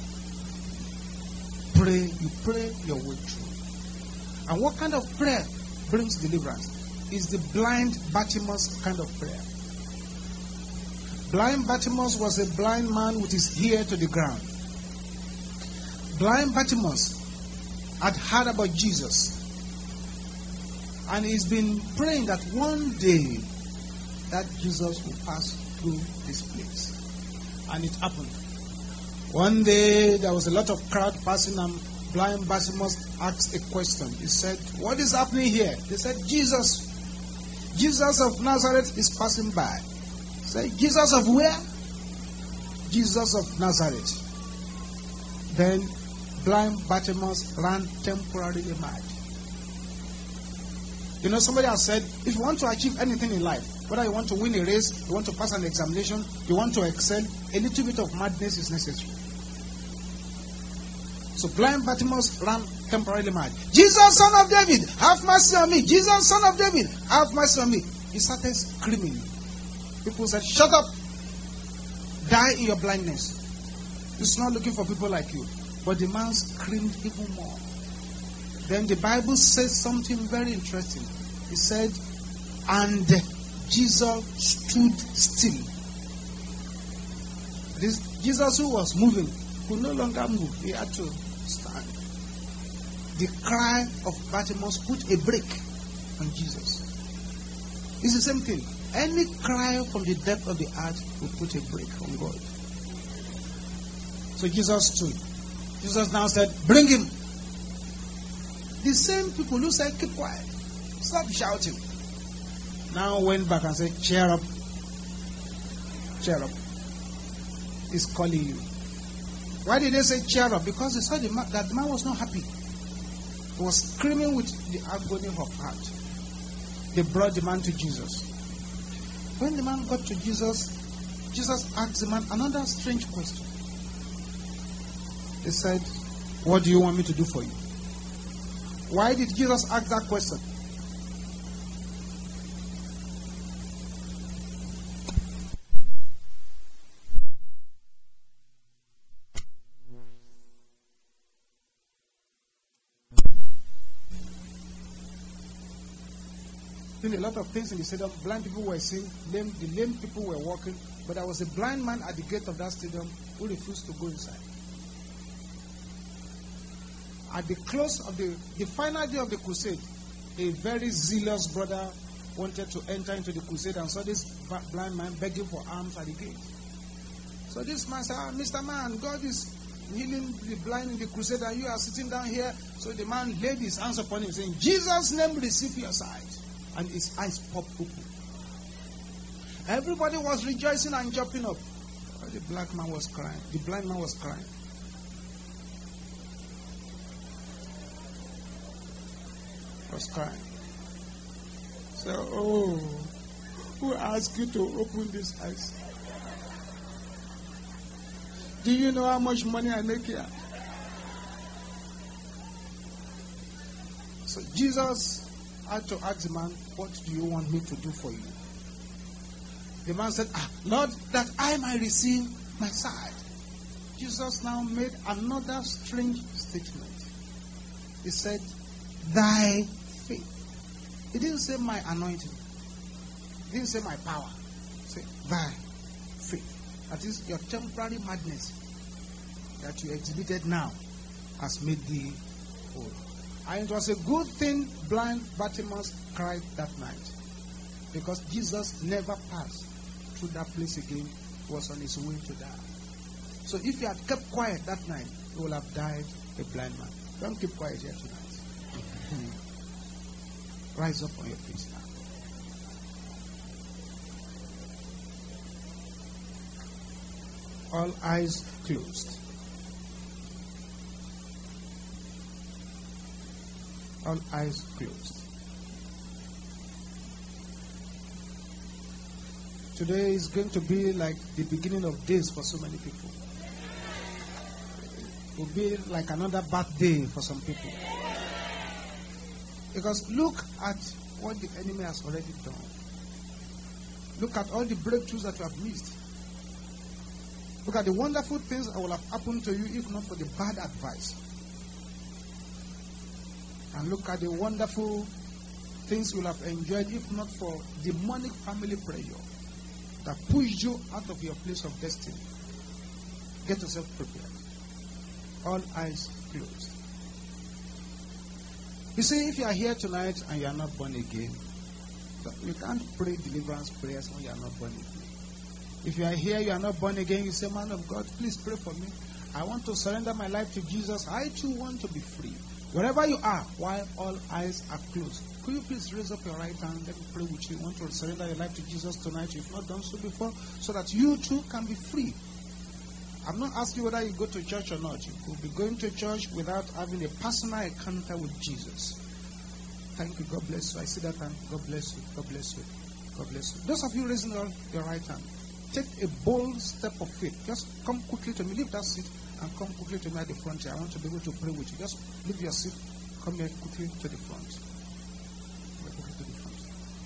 Pray, you pray your way through. And what kind of prayer brings deliverance? Is the blind Bartimaeus kind of prayer. Blind Bartimaeus was a blind man with his ear to the ground. Blind Bartimaeus had heard about Jesus. And he's been praying that one day that Jesus will pass through this place. And it happened. One day there was a lot of crowd passing and blind Bartimaeus asked a question. He said, what is happening here? They said, Jesus of Nazareth is passing by. He said, Jesus of where? Jesus of Nazareth. Then blind Bartimaeus ran temporarily mad. You know, somebody has said, if you want to achieve anything in life, whether you want to win a race, you want to pass an examination, you want to excel, a little bit of madness is necessary. So blind Bartimaeus ran temporarily mad. Jesus, son of David, have mercy on me. Jesus, son of David, have mercy on me. He started screaming. People said, shut up. Die in your blindness. It's not looking for people like you. But the man screamed even more. Then the Bible says something very interesting. It said, and Jesus stood still. This Jesus who was moving could no longer move. He had to stand. The cry of Bartimaeus put a brake on Jesus. It's the same thing. Any cry from the depth of the heart will put a brake on God. So Jesus stood. Jesus now said, bring him. The same people who said, keep quiet, stop shouting, now went back and said, cheer up. Cheer up. He's calling you. Why did they say cheer up? Because they saw that the man was not happy. He was screaming with the agony of heart. They brought the man to Jesus. When the man got to Jesus, Jesus asked the man another strange question. He said, what do you want me to do for you? Why did Jesus ask that question? Doing a lot of things in the stadium. Blind people were seeing, the lame people were walking, but there was a blind man at the gate of that stadium who refused to go inside. At the close of the final day of the crusade, a very zealous brother wanted to enter into the crusade and saw this blind man begging for alms at the gate. So this man said, Mr. Man, God is healing the blind in the crusade and you are sitting down here. So the man laid his hands upon him saying, Jesus' name receive your sight. And his eyes popped open. Everybody was rejoicing and jumping up. But the black man was crying. The blind man was crying. Was crying. So, oh, who asked you to open these eyes? Do you know how much money I make here? So Jesus had to ask the man, what do you want me to do for you? The man said, Lord, that I might receive my sight. Jesus now made another strange statement. He said, thy faith. He didn't say my anointing. He didn't say my power. Say thy faith. That is your temporary madness that you exhibited now has made thee whole. And it was a good thing blind Bartimaeus cried that night, because Jesus never passed through that place again. He was on his way to die. So if he had kept quiet that night, he would have died a blind man. Don't keep quiet here tonight. Rise up on your feet now. All eyes closed. All eyes closed. Today is going to be like the beginning of days for so many people. It will be like another birthday for some people. Because look at what the enemy has already done. Look at all the breakthroughs that you have missed. Look at the wonderful things that will have happened to you if not for the bad advice. And look at the wonderful things you will have enjoyed if not for demonic family pressure that pushed you out of your place of destiny. Get yourself prepared. All eyes closed. You see, if you are here tonight and you are not born again, you can't pray deliverance prayers when you are not born again. If you are here, you are not born again, you say, man of God, please pray for me. I want to surrender my life to Jesus. I too want to be free. Wherever you are, while all eyes are closed, could you please raise up your right hand? Let me pray with you. You want to surrender your life to Jesus tonight? You've not done so before, so that you too can be free. I'm not asking whether you go to church or not. You could be going to church without having a personal encounter with Jesus. Thank you. God bless you. I see that hand. God bless you. God bless you. God bless you. Those of you raising your right hand, take a bold step of faith. Just come quickly to me. Leave that seat and come quickly to me at the front here. I want to be able to pray with you. Just leave your seat. Come here quickly to the front. Quickly to the front.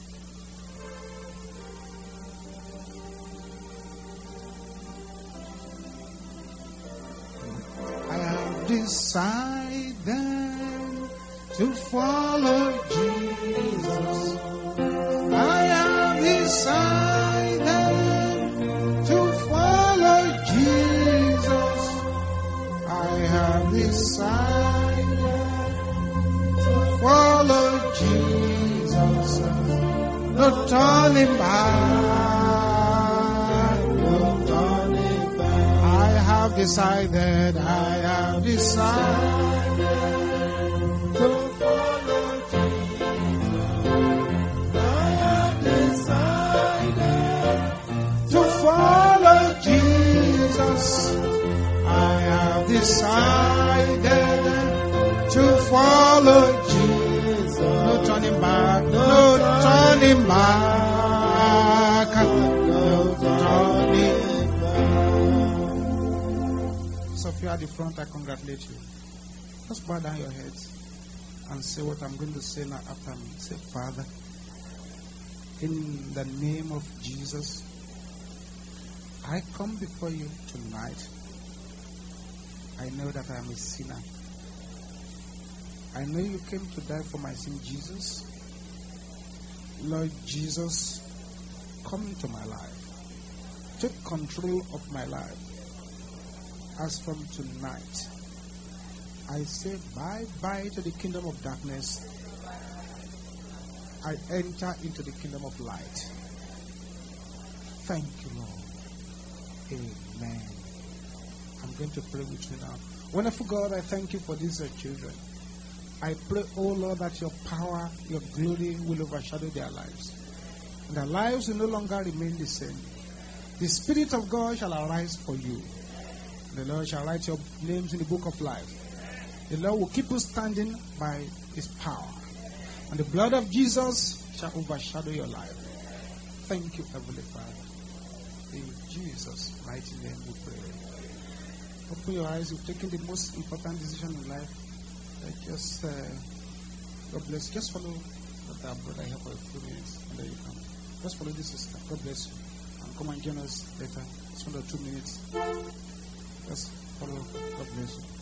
I have decided to follow Jesus. I have decided to follow Jesus. I have decided to follow Jesus. No turning back. No turning back. I have decided. I have decided to follow Jesus. I have decided to follow Jesus. I have decided to follow Jesus. No turning back. No turning back. No turning back. So if you are at the front, I congratulate you. Just bow down your heads and say what I'm going to say now after me. Say, Father, in the name of Jesus, I come before you tonight. I know that I am a sinner. I know you came to die for my sin, Jesus. Lord Jesus, come into my life. Take control of my life. As from tonight, I say bye-bye to the kingdom of darkness. I enter into the kingdom of light. Thank you, Lord. Amen. I'm going to pray with you now. Wonderful God, I thank you for these children. I pray, oh Lord, that your power, your glory will overshadow their lives. And their lives will no longer remain the same. The Spirit of God shall arise for you. The Lord shall write your names in the book of life. The Lord will keep you standing by his power. And the blood of Jesus shall overshadow your life. Thank you, Heavenly Father. In Jesus' mighty name we pray. Open your eyes. You've taken the most important decision in life. God bless you. Just follow what our brother here for a few minutes. And then you come. Just follow this sister. God bless you. And come and join us later. Just for 2 minutes. Just follow. God bless you.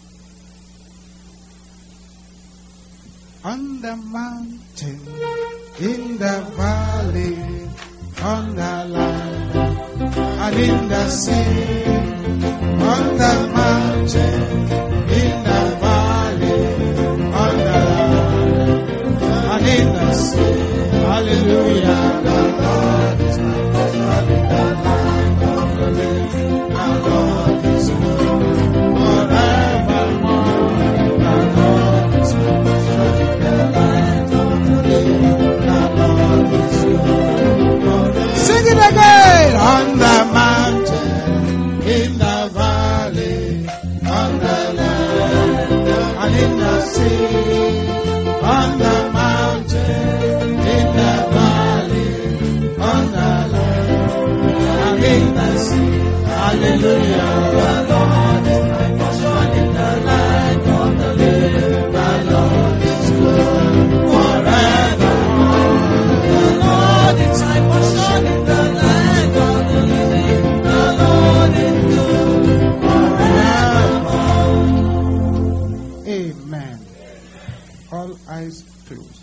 On the mountain, in the valley, on the land, and in the sea, on the mountain, in the valley, on the land, and in the sea. Hallelujah, the Lord is my portion in the land of the living. The Lord is good forevermore. The Lord is my portion in the land of the living. The Lord is good forevermore. Sing it again. On the mountain, in the valley, on the land, and in the sea, on the mountain, in the valley, on the land, and in the sea. Hallelujah. The Lord is my portion in the land of the living. The Lord is good forevermore. The Lord is my portion in the land of the living. The Lord is good forevermore. Amen. All eyes closed.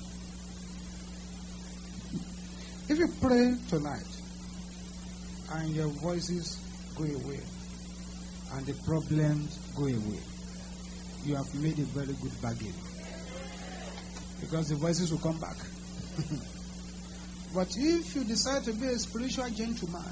If you pray tonight and your voices go away and the problems go away, you have made a very good bargain, because the voices will come back. But if you decide to be a spiritual gentleman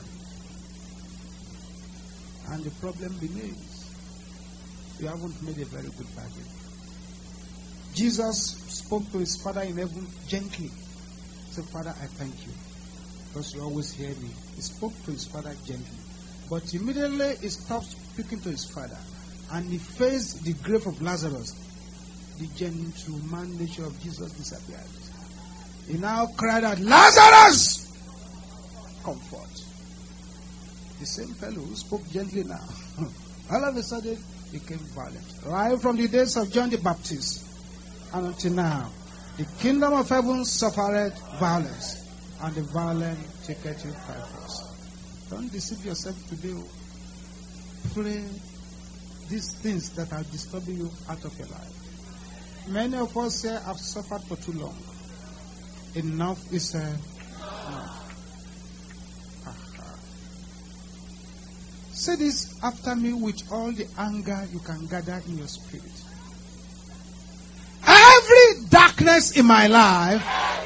and the problem remains, you haven't made a very good bargain. Jesus spoke to his Father in heaven gently. He said, Father, I thank you, because you always hear me. He spoke to his Father gently. But immediately he stopped speaking to his Father and he faced the grave of Lazarus. The gentleman nature of Jesus disappeared. He now cried out, Lazarus, come forth. The same fellow who spoke gently now, all of a sudden became violent. Right from the days of John the Baptist and until now, the kingdom of heaven suffered violence, and the violent take it by force. Don't deceive yourself today. Pray these things that are disturbing you out of your life. Many of us here have suffered for too long. Enough is enough. Say this after me with all the anger you can gather in your spirit. Every darkness in my life,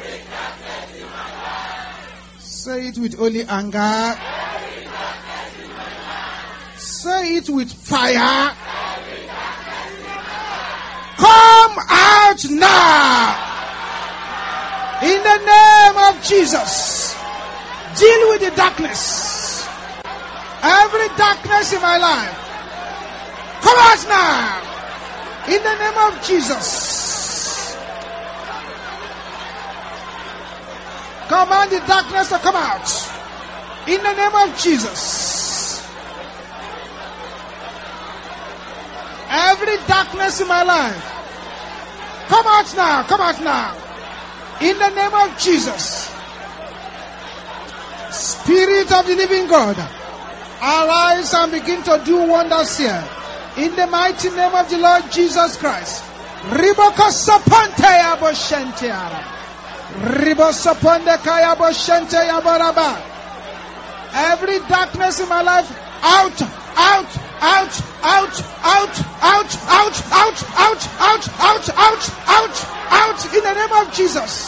say it with holy anger. Say it with fire. Come out now. In the name of Jesus. Deal with the darkness. Every darkness in my life, come out now. In the name of Jesus. Command the darkness to come out. In the name of Jesus. Every darkness in my life, come out now. Come out now. In the name of Jesus. Spirit of the living God, arise and begin to do wonders here. In the mighty name of the Lord Jesus Christ. Every darkness in my life, out, out, out, out, out, out, out, out, out, out, out, out, out, out, in the name of Jesus.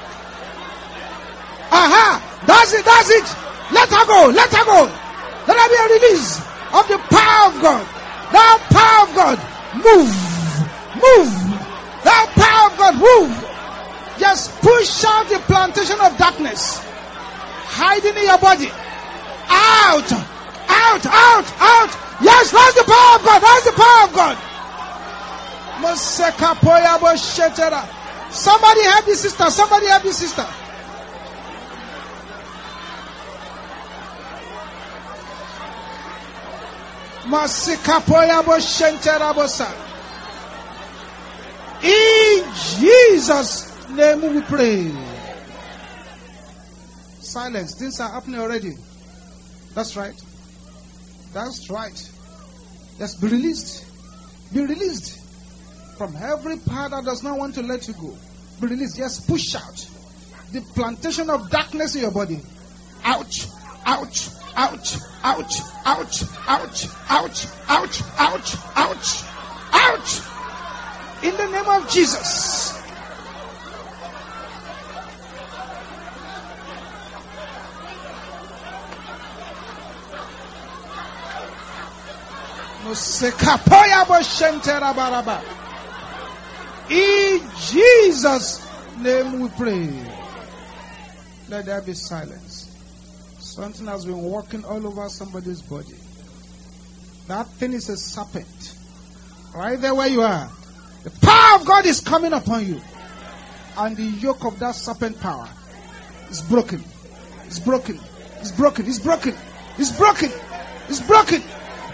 Aha! That's it, that's it. Let her go, let her go. Let there be a release of the power of God. Thou power of God, move, move. Thou power of God, move. Just push out the plantation of darkness hiding in your body. Out, out, out, out. Yes, that's the power of God. That's the power of God. Somebody help the sister. Somebody help the sister. In Jesus' name we pray. Silence. Things are happening already. That's right. That's right. Just be released. Be released from every power that does not want to let you go. Be released. Just push out the plantation of darkness in your body. Ouch. Ouch. Ouch. Ouch. Ouch. Ouch. Ouch. Ouch. Ouch. Ouch. Ouch. In the name of Jesus. In Jesus' name we pray. Let there be silence. Something has been walking all over somebody's body. That thing is a serpent. Right there where you are. The power of God is coming upon you. And the yoke of that serpent power is broken. It's broken. It's broken. It's broken. It's broken. It's broken.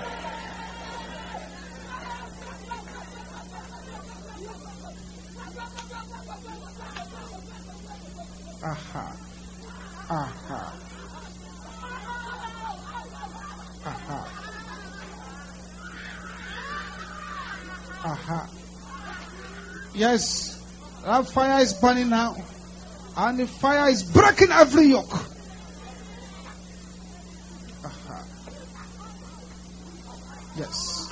Aha. Aha. Aha. Aha. Yes, that fire is burning now. And the fire is breaking every yoke. Aha. Yes.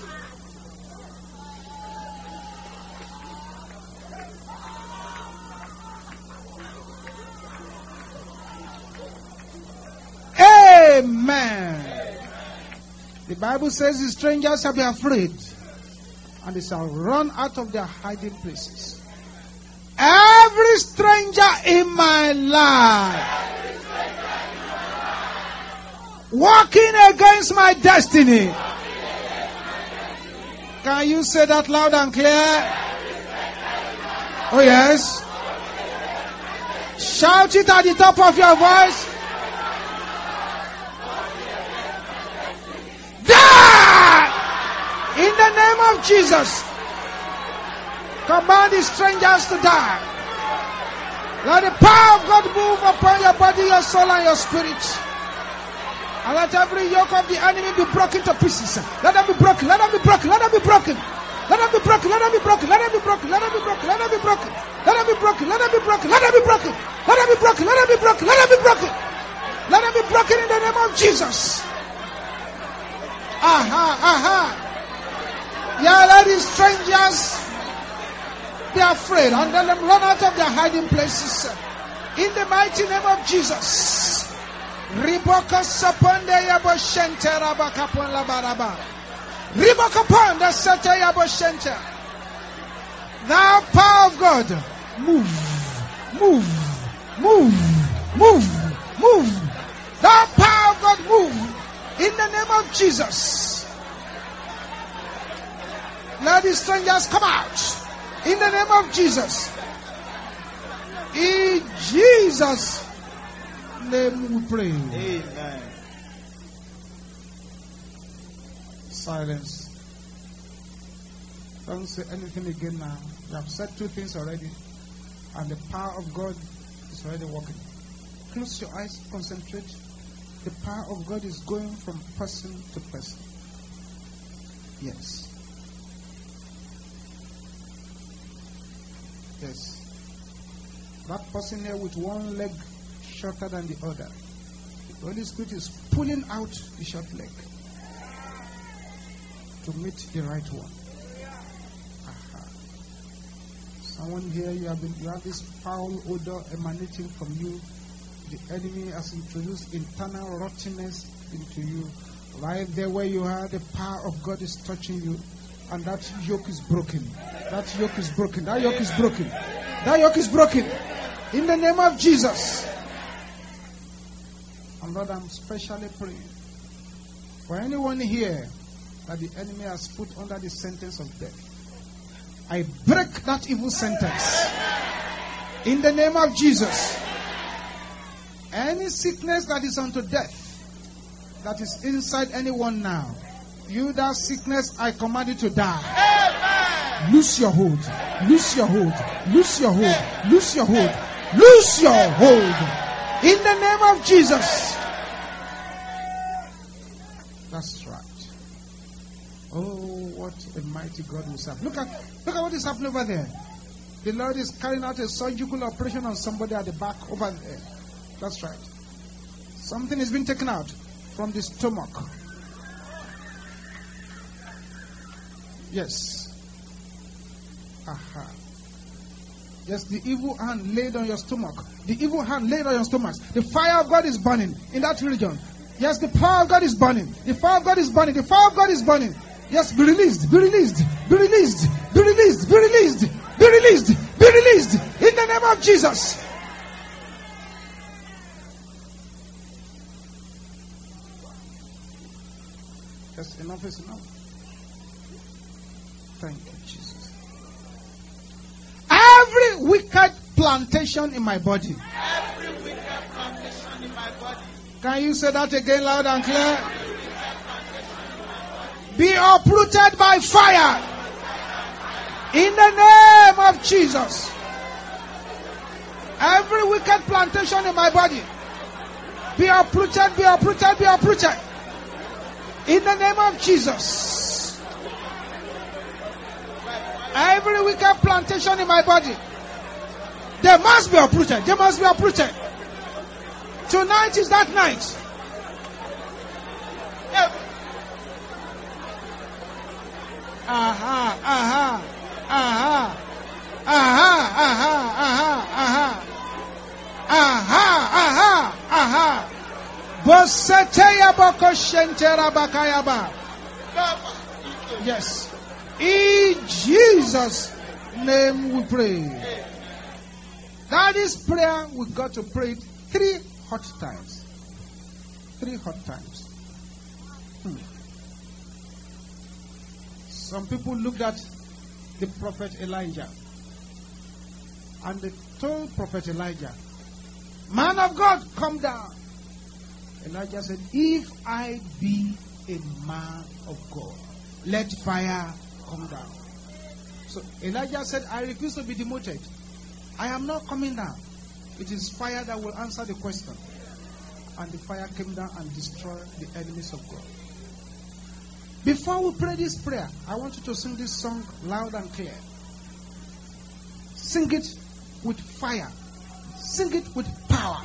Amen. The Bible says the strangers shall be afraid, and they shall run out of their hiding places. Every stranger in my life walking against my destiny. Can you say that loud and clear? Oh yes. Shout it at the top of your voice. In the name of Jesus, command the strangers to die. Let the power of God move upon your body, your soul, and your spirit. And let every yoke of the enemy be broken to pieces. Let them be broken. Let them be broken. Let them be broken. Let them be broken. Let them be broken. Let them be broken. Let them be broken. Let them be broken. Let them be broken. Let them be broken. Let them be broken. Let them be broken. Let them be broken. Let them be broken. Let them be broken in the name of Jesus. Aha, aha. Yeah, let these strangers be afraid and let them run out of their hiding places. In the mighty name of Jesus. Riboka saponde yabo shente rabakapon labaraba. Riboka ponde sete yabo shente. Thou power of God, move, move, move, move, move. Thou power of God, move. In the name of Jesus. Let the strangers come out. In the name of Jesus. In Jesus' name we pray. Amen. Silence. Don't say anything again now. You have said two things already. And the power of God is already working. Close your eyes, concentrate. The power of God is going from person to person. Yes. Yes. That person here with one leg shorter than the other. The Holy Spirit is pulling out the short leg to meet the right one. Aha. Someone here, you have this foul odor emanating from you. The enemy has introduced internal rottenness into you. Right there where you are, the power of God is touching you. And that yoke is broken. That yoke is broken. That yoke is broken. That yoke is broken. In the name of Jesus. And Lord, I'm specially praying for anyone here that the enemy has put under the sentence of death. I break that evil sentence. In the name of Jesus. Any sickness that is unto death, that is inside anyone now, you that sickness, I command you to die. Amen. Loose your hold. Loose your hold. Loose your hold. Loose your hold. Loose your hold. In the name of Jesus. That's right. Oh, what a mighty God we serve. Look at what is happening over there. The Lord is carrying out a surgical operation on somebody at the back over there. That's right. Something is being taken out from the stomach. Yes. Aha. Yes, the evil hand laid on your stomach. The evil hand laid on your stomach. The fire of God is burning in that region. Yes, the power of God is burning. The fire of God is burning. The fire of God is burning. Yes, be released. Be released. Be released. Be released. Be released. Be released. Be released. In the name of Jesus. Yes, enough is enough. Thank you, Jesus. Every wicked plantation in my body. Every wicked plantation in my body. Can you say that again loud and clear? Be uprooted by fire. In the name of Jesus. Every wicked plantation in my body. Be uprooted, be uprooted, be uprooted. In the name of Jesus. Every wicked plantation in my body. They must be uprooted. They must be uprooted. Tonight is that night. Aha, aha, aha, aha, aha, aha, aha, aha, aha. Boseteya boko shentera bakayaba. Yes. In Jesus' name we pray. That is prayer. We got to pray it 3 hot times. 3 hot times. Some people looked at the prophet Elijah and they told prophet Elijah, "Man of God, come down." Elijah said, "If I be a man of God, let fire come down." So Elijah said, "I refuse to be demoted. I am not coming down. It is fire that will answer the question." And the fire came down and destroyed the enemies of God. Before we pray this prayer, I want you to sing this song loud and clear. Sing it with fire. Sing it with power.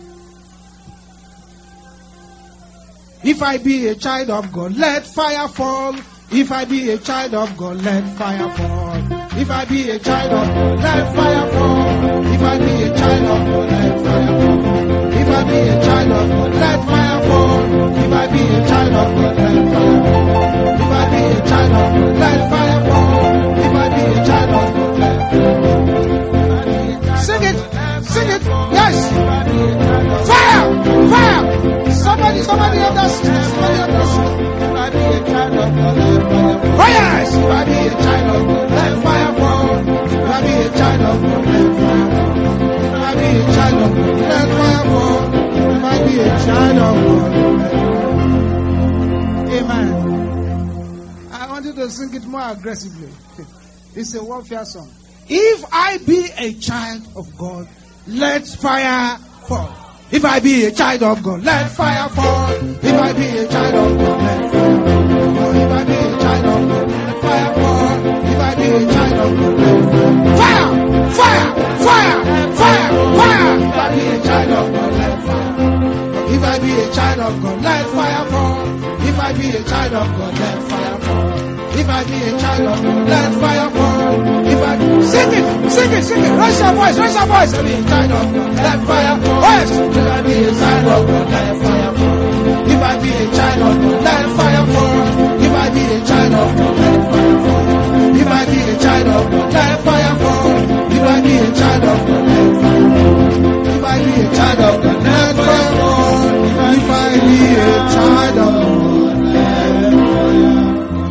If I be a child of God, let fire fall. If I be a child of God, let fire fall. If I be a child of God, let fire fall. If I be a child of God, let fire fall. If I be a child of God, let fire fall. If I be a child of God, let fire fall. If I be a child of God, let fire fall. If I be a child of God, let fire fall. Sing it, sing it, yes. Fire, fire. Somebody understand. Somebody understand. If I be a child of God, let fire fall. Oh yes. If I be a child of God, let fire fall. If I be a child of God, let fire fall. If I be a child of God, let fire fall. If I be a child of God. Amen. I want you to sing it more aggressively. It's a warfare song. If I be a child of God, let fire fall. If I be a child of God, let fire fall. If I be a child of God, let fire fall. If I be a child of God, let fire fall. If I be a child of God, let fire, fire, fire, fire, fire. If I be a child of God, let fire. If I be a child of God, let fire fall. If I be a child of God, let fire fall. If I be a child of God, let fire fall. If I sing it, sing it, sing it. Raise your voice, raise your voice. If I be a child of God, let fire fall. Yes. If I be a child of God, let fire fall. If I be a child of God, let fire fall. If I be a child of God, let fire fall. If I be a child of God, let fire fall. If I be a child of God, let fire fall. If I be a child of God, let fire fall. If I be a child of God, let fire.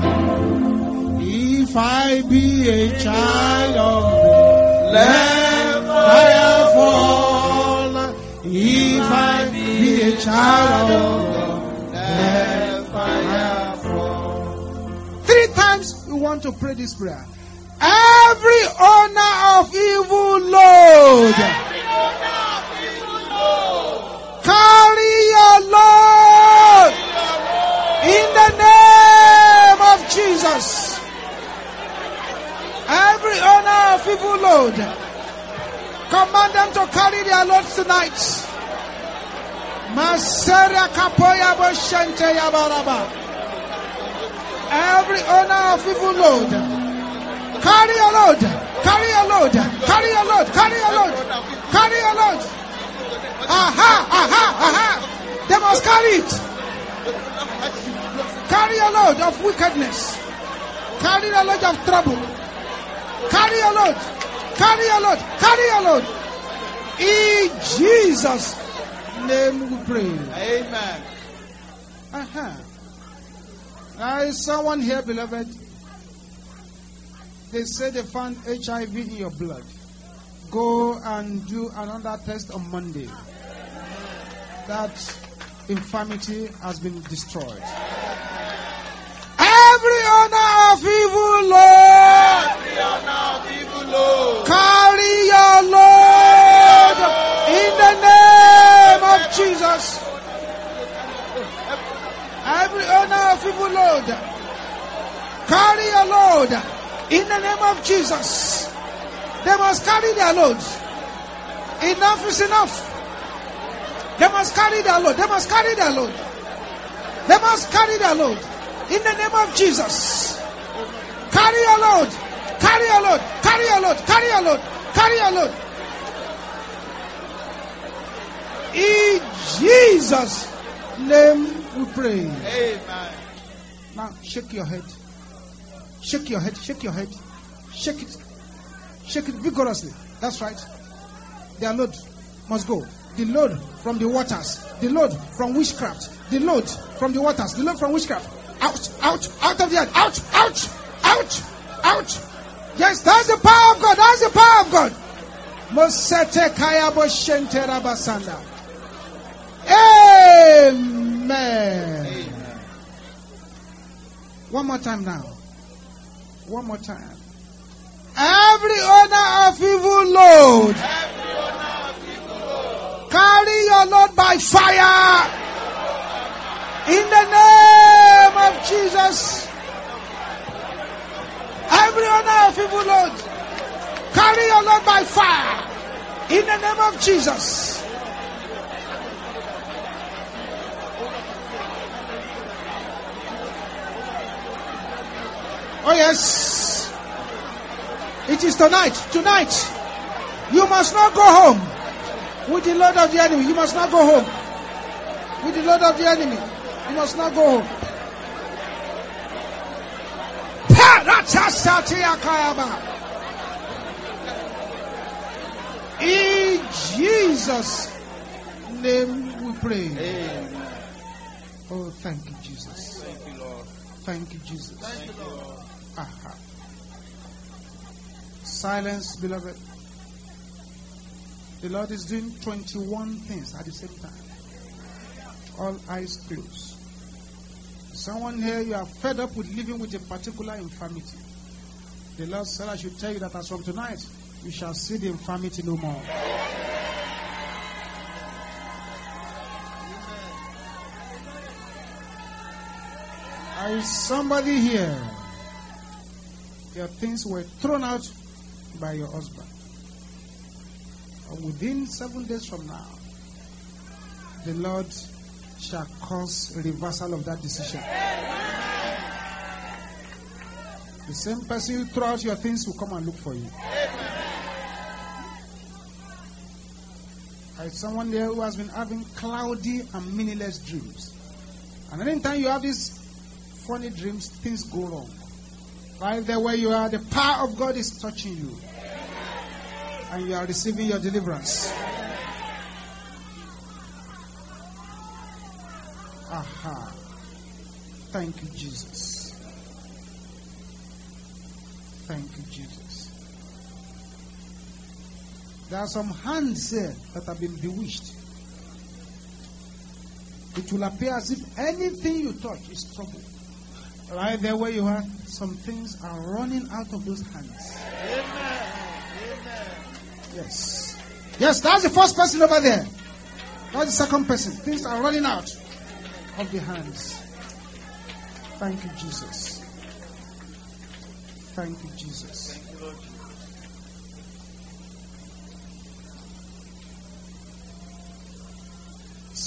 If I be a child of God, let fire fall. If I be a child of God, let fire fall. 3 times we want to pray this prayer. Every owner of evil load, carry your load in the name of Jesus. Every owner of evil load, command them to carry their loads tonight. Masera kapoya boshente yabaraba. Every owner of evil load, carry your load, carry your load, carry your load, carry your load, carry your load. Aha, aha, aha. They must carry it. Carry your load of wickedness. Carry your load of trouble. Carry your load. Carry your load. Carry your load. In Jesus' name we pray. Amen. There is someone here, beloved. They say they found HIV in your blood. Go and do another test on Monday. That infirmity has been destroyed. Every owner of evil Lord, carry your load in the name of Jesus. Every owner of evil Lord, carry your load in the name of Jesus. They must carry their load. Enough is enough. They must carry their load. They must carry their load. They must carry their load. In the name of Jesus. Carry your load. Carry your load. Carry your load. Carry your load. Carry your load. In Jesus' name we pray. Amen. Now shake your head. Shake your head. Shake your head. Shake it. Shake it vigorously. That's right. Their load must go. The load from the waters. The load from witchcraft. The load from the waters. The load from witchcraft. Out, out, out of the earth. Out, out, out, out. Yes, that's the power of God. That's the power of God. Mosete kaya boshente rabasanda. Amen. Amen. One more time now. One more time. Every owner of evil load, carry your load by fire. In the name of Jesus. Every owner of evil load, carry your load by fire. In the name of Jesus. Oh yes. It is tonight. Tonight. You must not go home with the load of the enemy. You must not go home with the load of the enemy. You must not go home. In Jesus' name we pray. Amen. Oh, thank you, Jesus. Thank you, Lord. Thank you, Jesus. Thank you, Lord. Aha. Silence, beloved. The Lord is doing 21 things at the same time. All eyes closed. Someone here, you are fed up with living with a particular infirmity. The Lord said I should tell you that as from tonight, you shall see the infirmity no more. There is somebody here. Your things were thrown out by your husband. And within 7 days from now, the Lord shall cause a reversal of that decision. The same person who threw out your things will come and look for you. There is someone there who has been having cloudy and meaningless dreams. And anytime you have these funny dreams, things go wrong. Right there where you are, the power of God is touching you. And you are receiving your deliverance. Aha. Thank you, Jesus. Thank you, Jesus. There are some hands here that have been bewitched. It will appear as if anything you touch is trouble. Right there where you are, some things are running out of those hands. Amen. Amen. Yes. Yes, that's the first person over there. That's the second person. Things are running out of the hands. Thank you, Jesus. Thank you, Jesus. Thank you, Lord Jesus.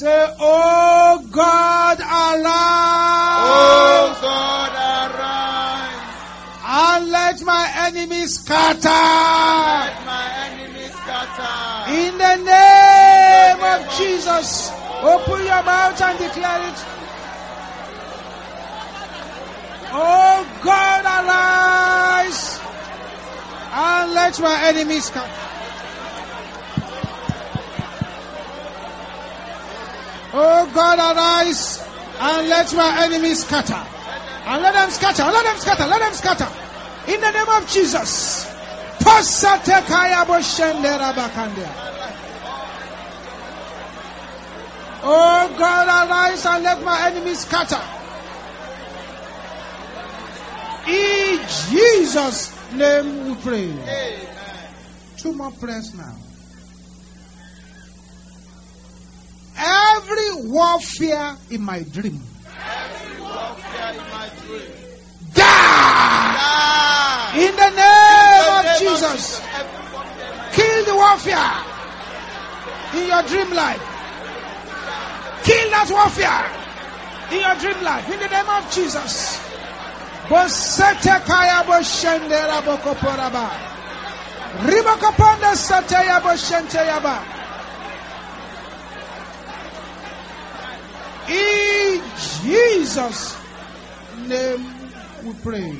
Say, oh God, arise. Oh God, arise. And let my enemies scatter. Let my enemies scatter. In the name of Jesus. Open your mouth and declare it. Oh God, arise. And let my enemies scatter. Oh God, arise and let my enemies scatter. And let them scatter, let them scatter, let them scatter. In the name of Jesus. Oh God, arise and let my enemies scatter. In Jesus' name we pray. Amen. 2 more prayers now. Every warfare in my dream, Every warfare in my dream, die! die. In the name of Jesus. Kill the warfare in your dream life. Kill that warfare in your dream life. In the name of Jesus. Bosete kaya boshendera bokoporaba. Ribokoponda sateya boshenteyaba. In Jesus' name we pray.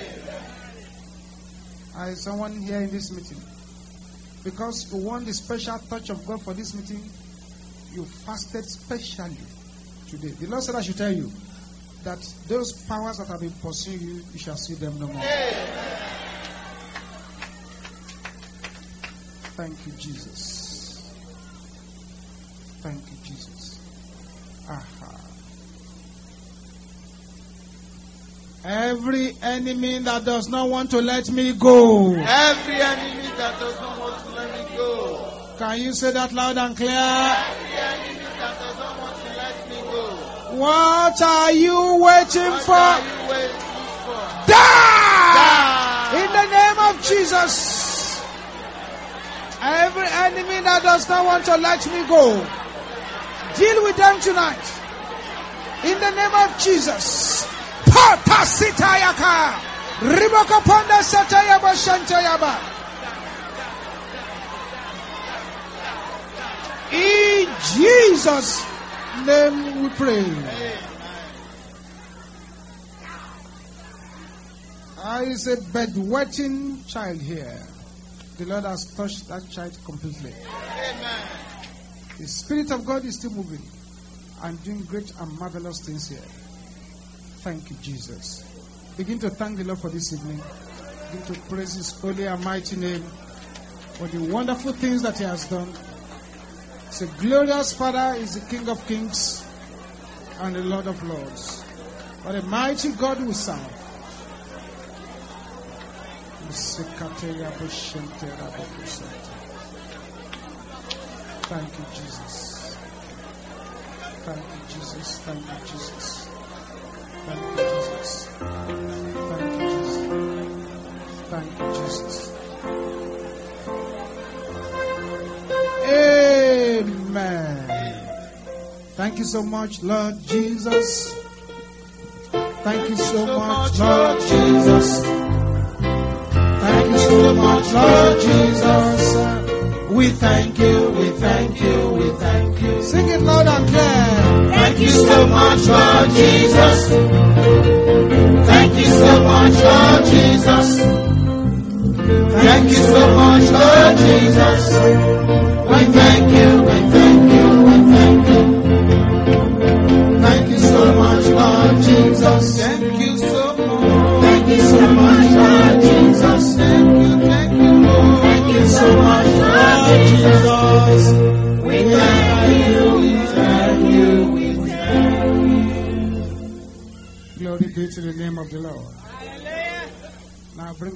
Is someone here in this meeting? Because you want the special touch of God for this meeting, you fasted specially today. The Lord said I should tell you that those powers that have been pursuing you, you shall see them no more. Thank you, Jesus. Thank you, Jesus. Aha. Every enemy that does not want to let me go. Every enemy that does not want to let me go. Can you say that loud and clear? Every enemy that does not want to let me go. What are you waiting What for? are you waiting for? Die! In the name of Jesus. Every enemy that does not want to let me go, deal with them tonight. In the name of Jesus. Potasitayaka. Ribokoponda satayaba shantayaba. In Jesus' name we pray. There is a bedwetting child here. The Lord has touched that child completely. Amen. The Spirit of God is still moving and doing great and marvelous things here. Thank you, Jesus. Begin to thank the Lord for this evening. Begin to praise His holy and mighty name for the wonderful things that He has done. He's a glorious Father. He's the King of Kings and the Lord of Lords. What a mighty God we serve. Thank you, Jesus. Thank you, Jesus. Thank you, Jesus. Thank you, Jesus. Thank you, Jesus. Thank you, Jesus. Amen. Thank you so much, Lord Jesus. Thank you so much, Lord Jesus. Thank you so much, Lord Jesus. We thank you, we thank you, we thank you. Sing it loud and clear. Thank you so much, Lord Jesus. Thank you so much, Lord Jesus. Thank you so much, Lord Jesus. We thank you, we thank you, we thank you. Thank you so much, Lord Jesus. Thank you so much. Thank you so much, Lord Jesus. Thank you, Lord. Thank you so much, Lord Jesus. We thank you, we thank you, we thank you. Glory be to the name of the Lord. Now bring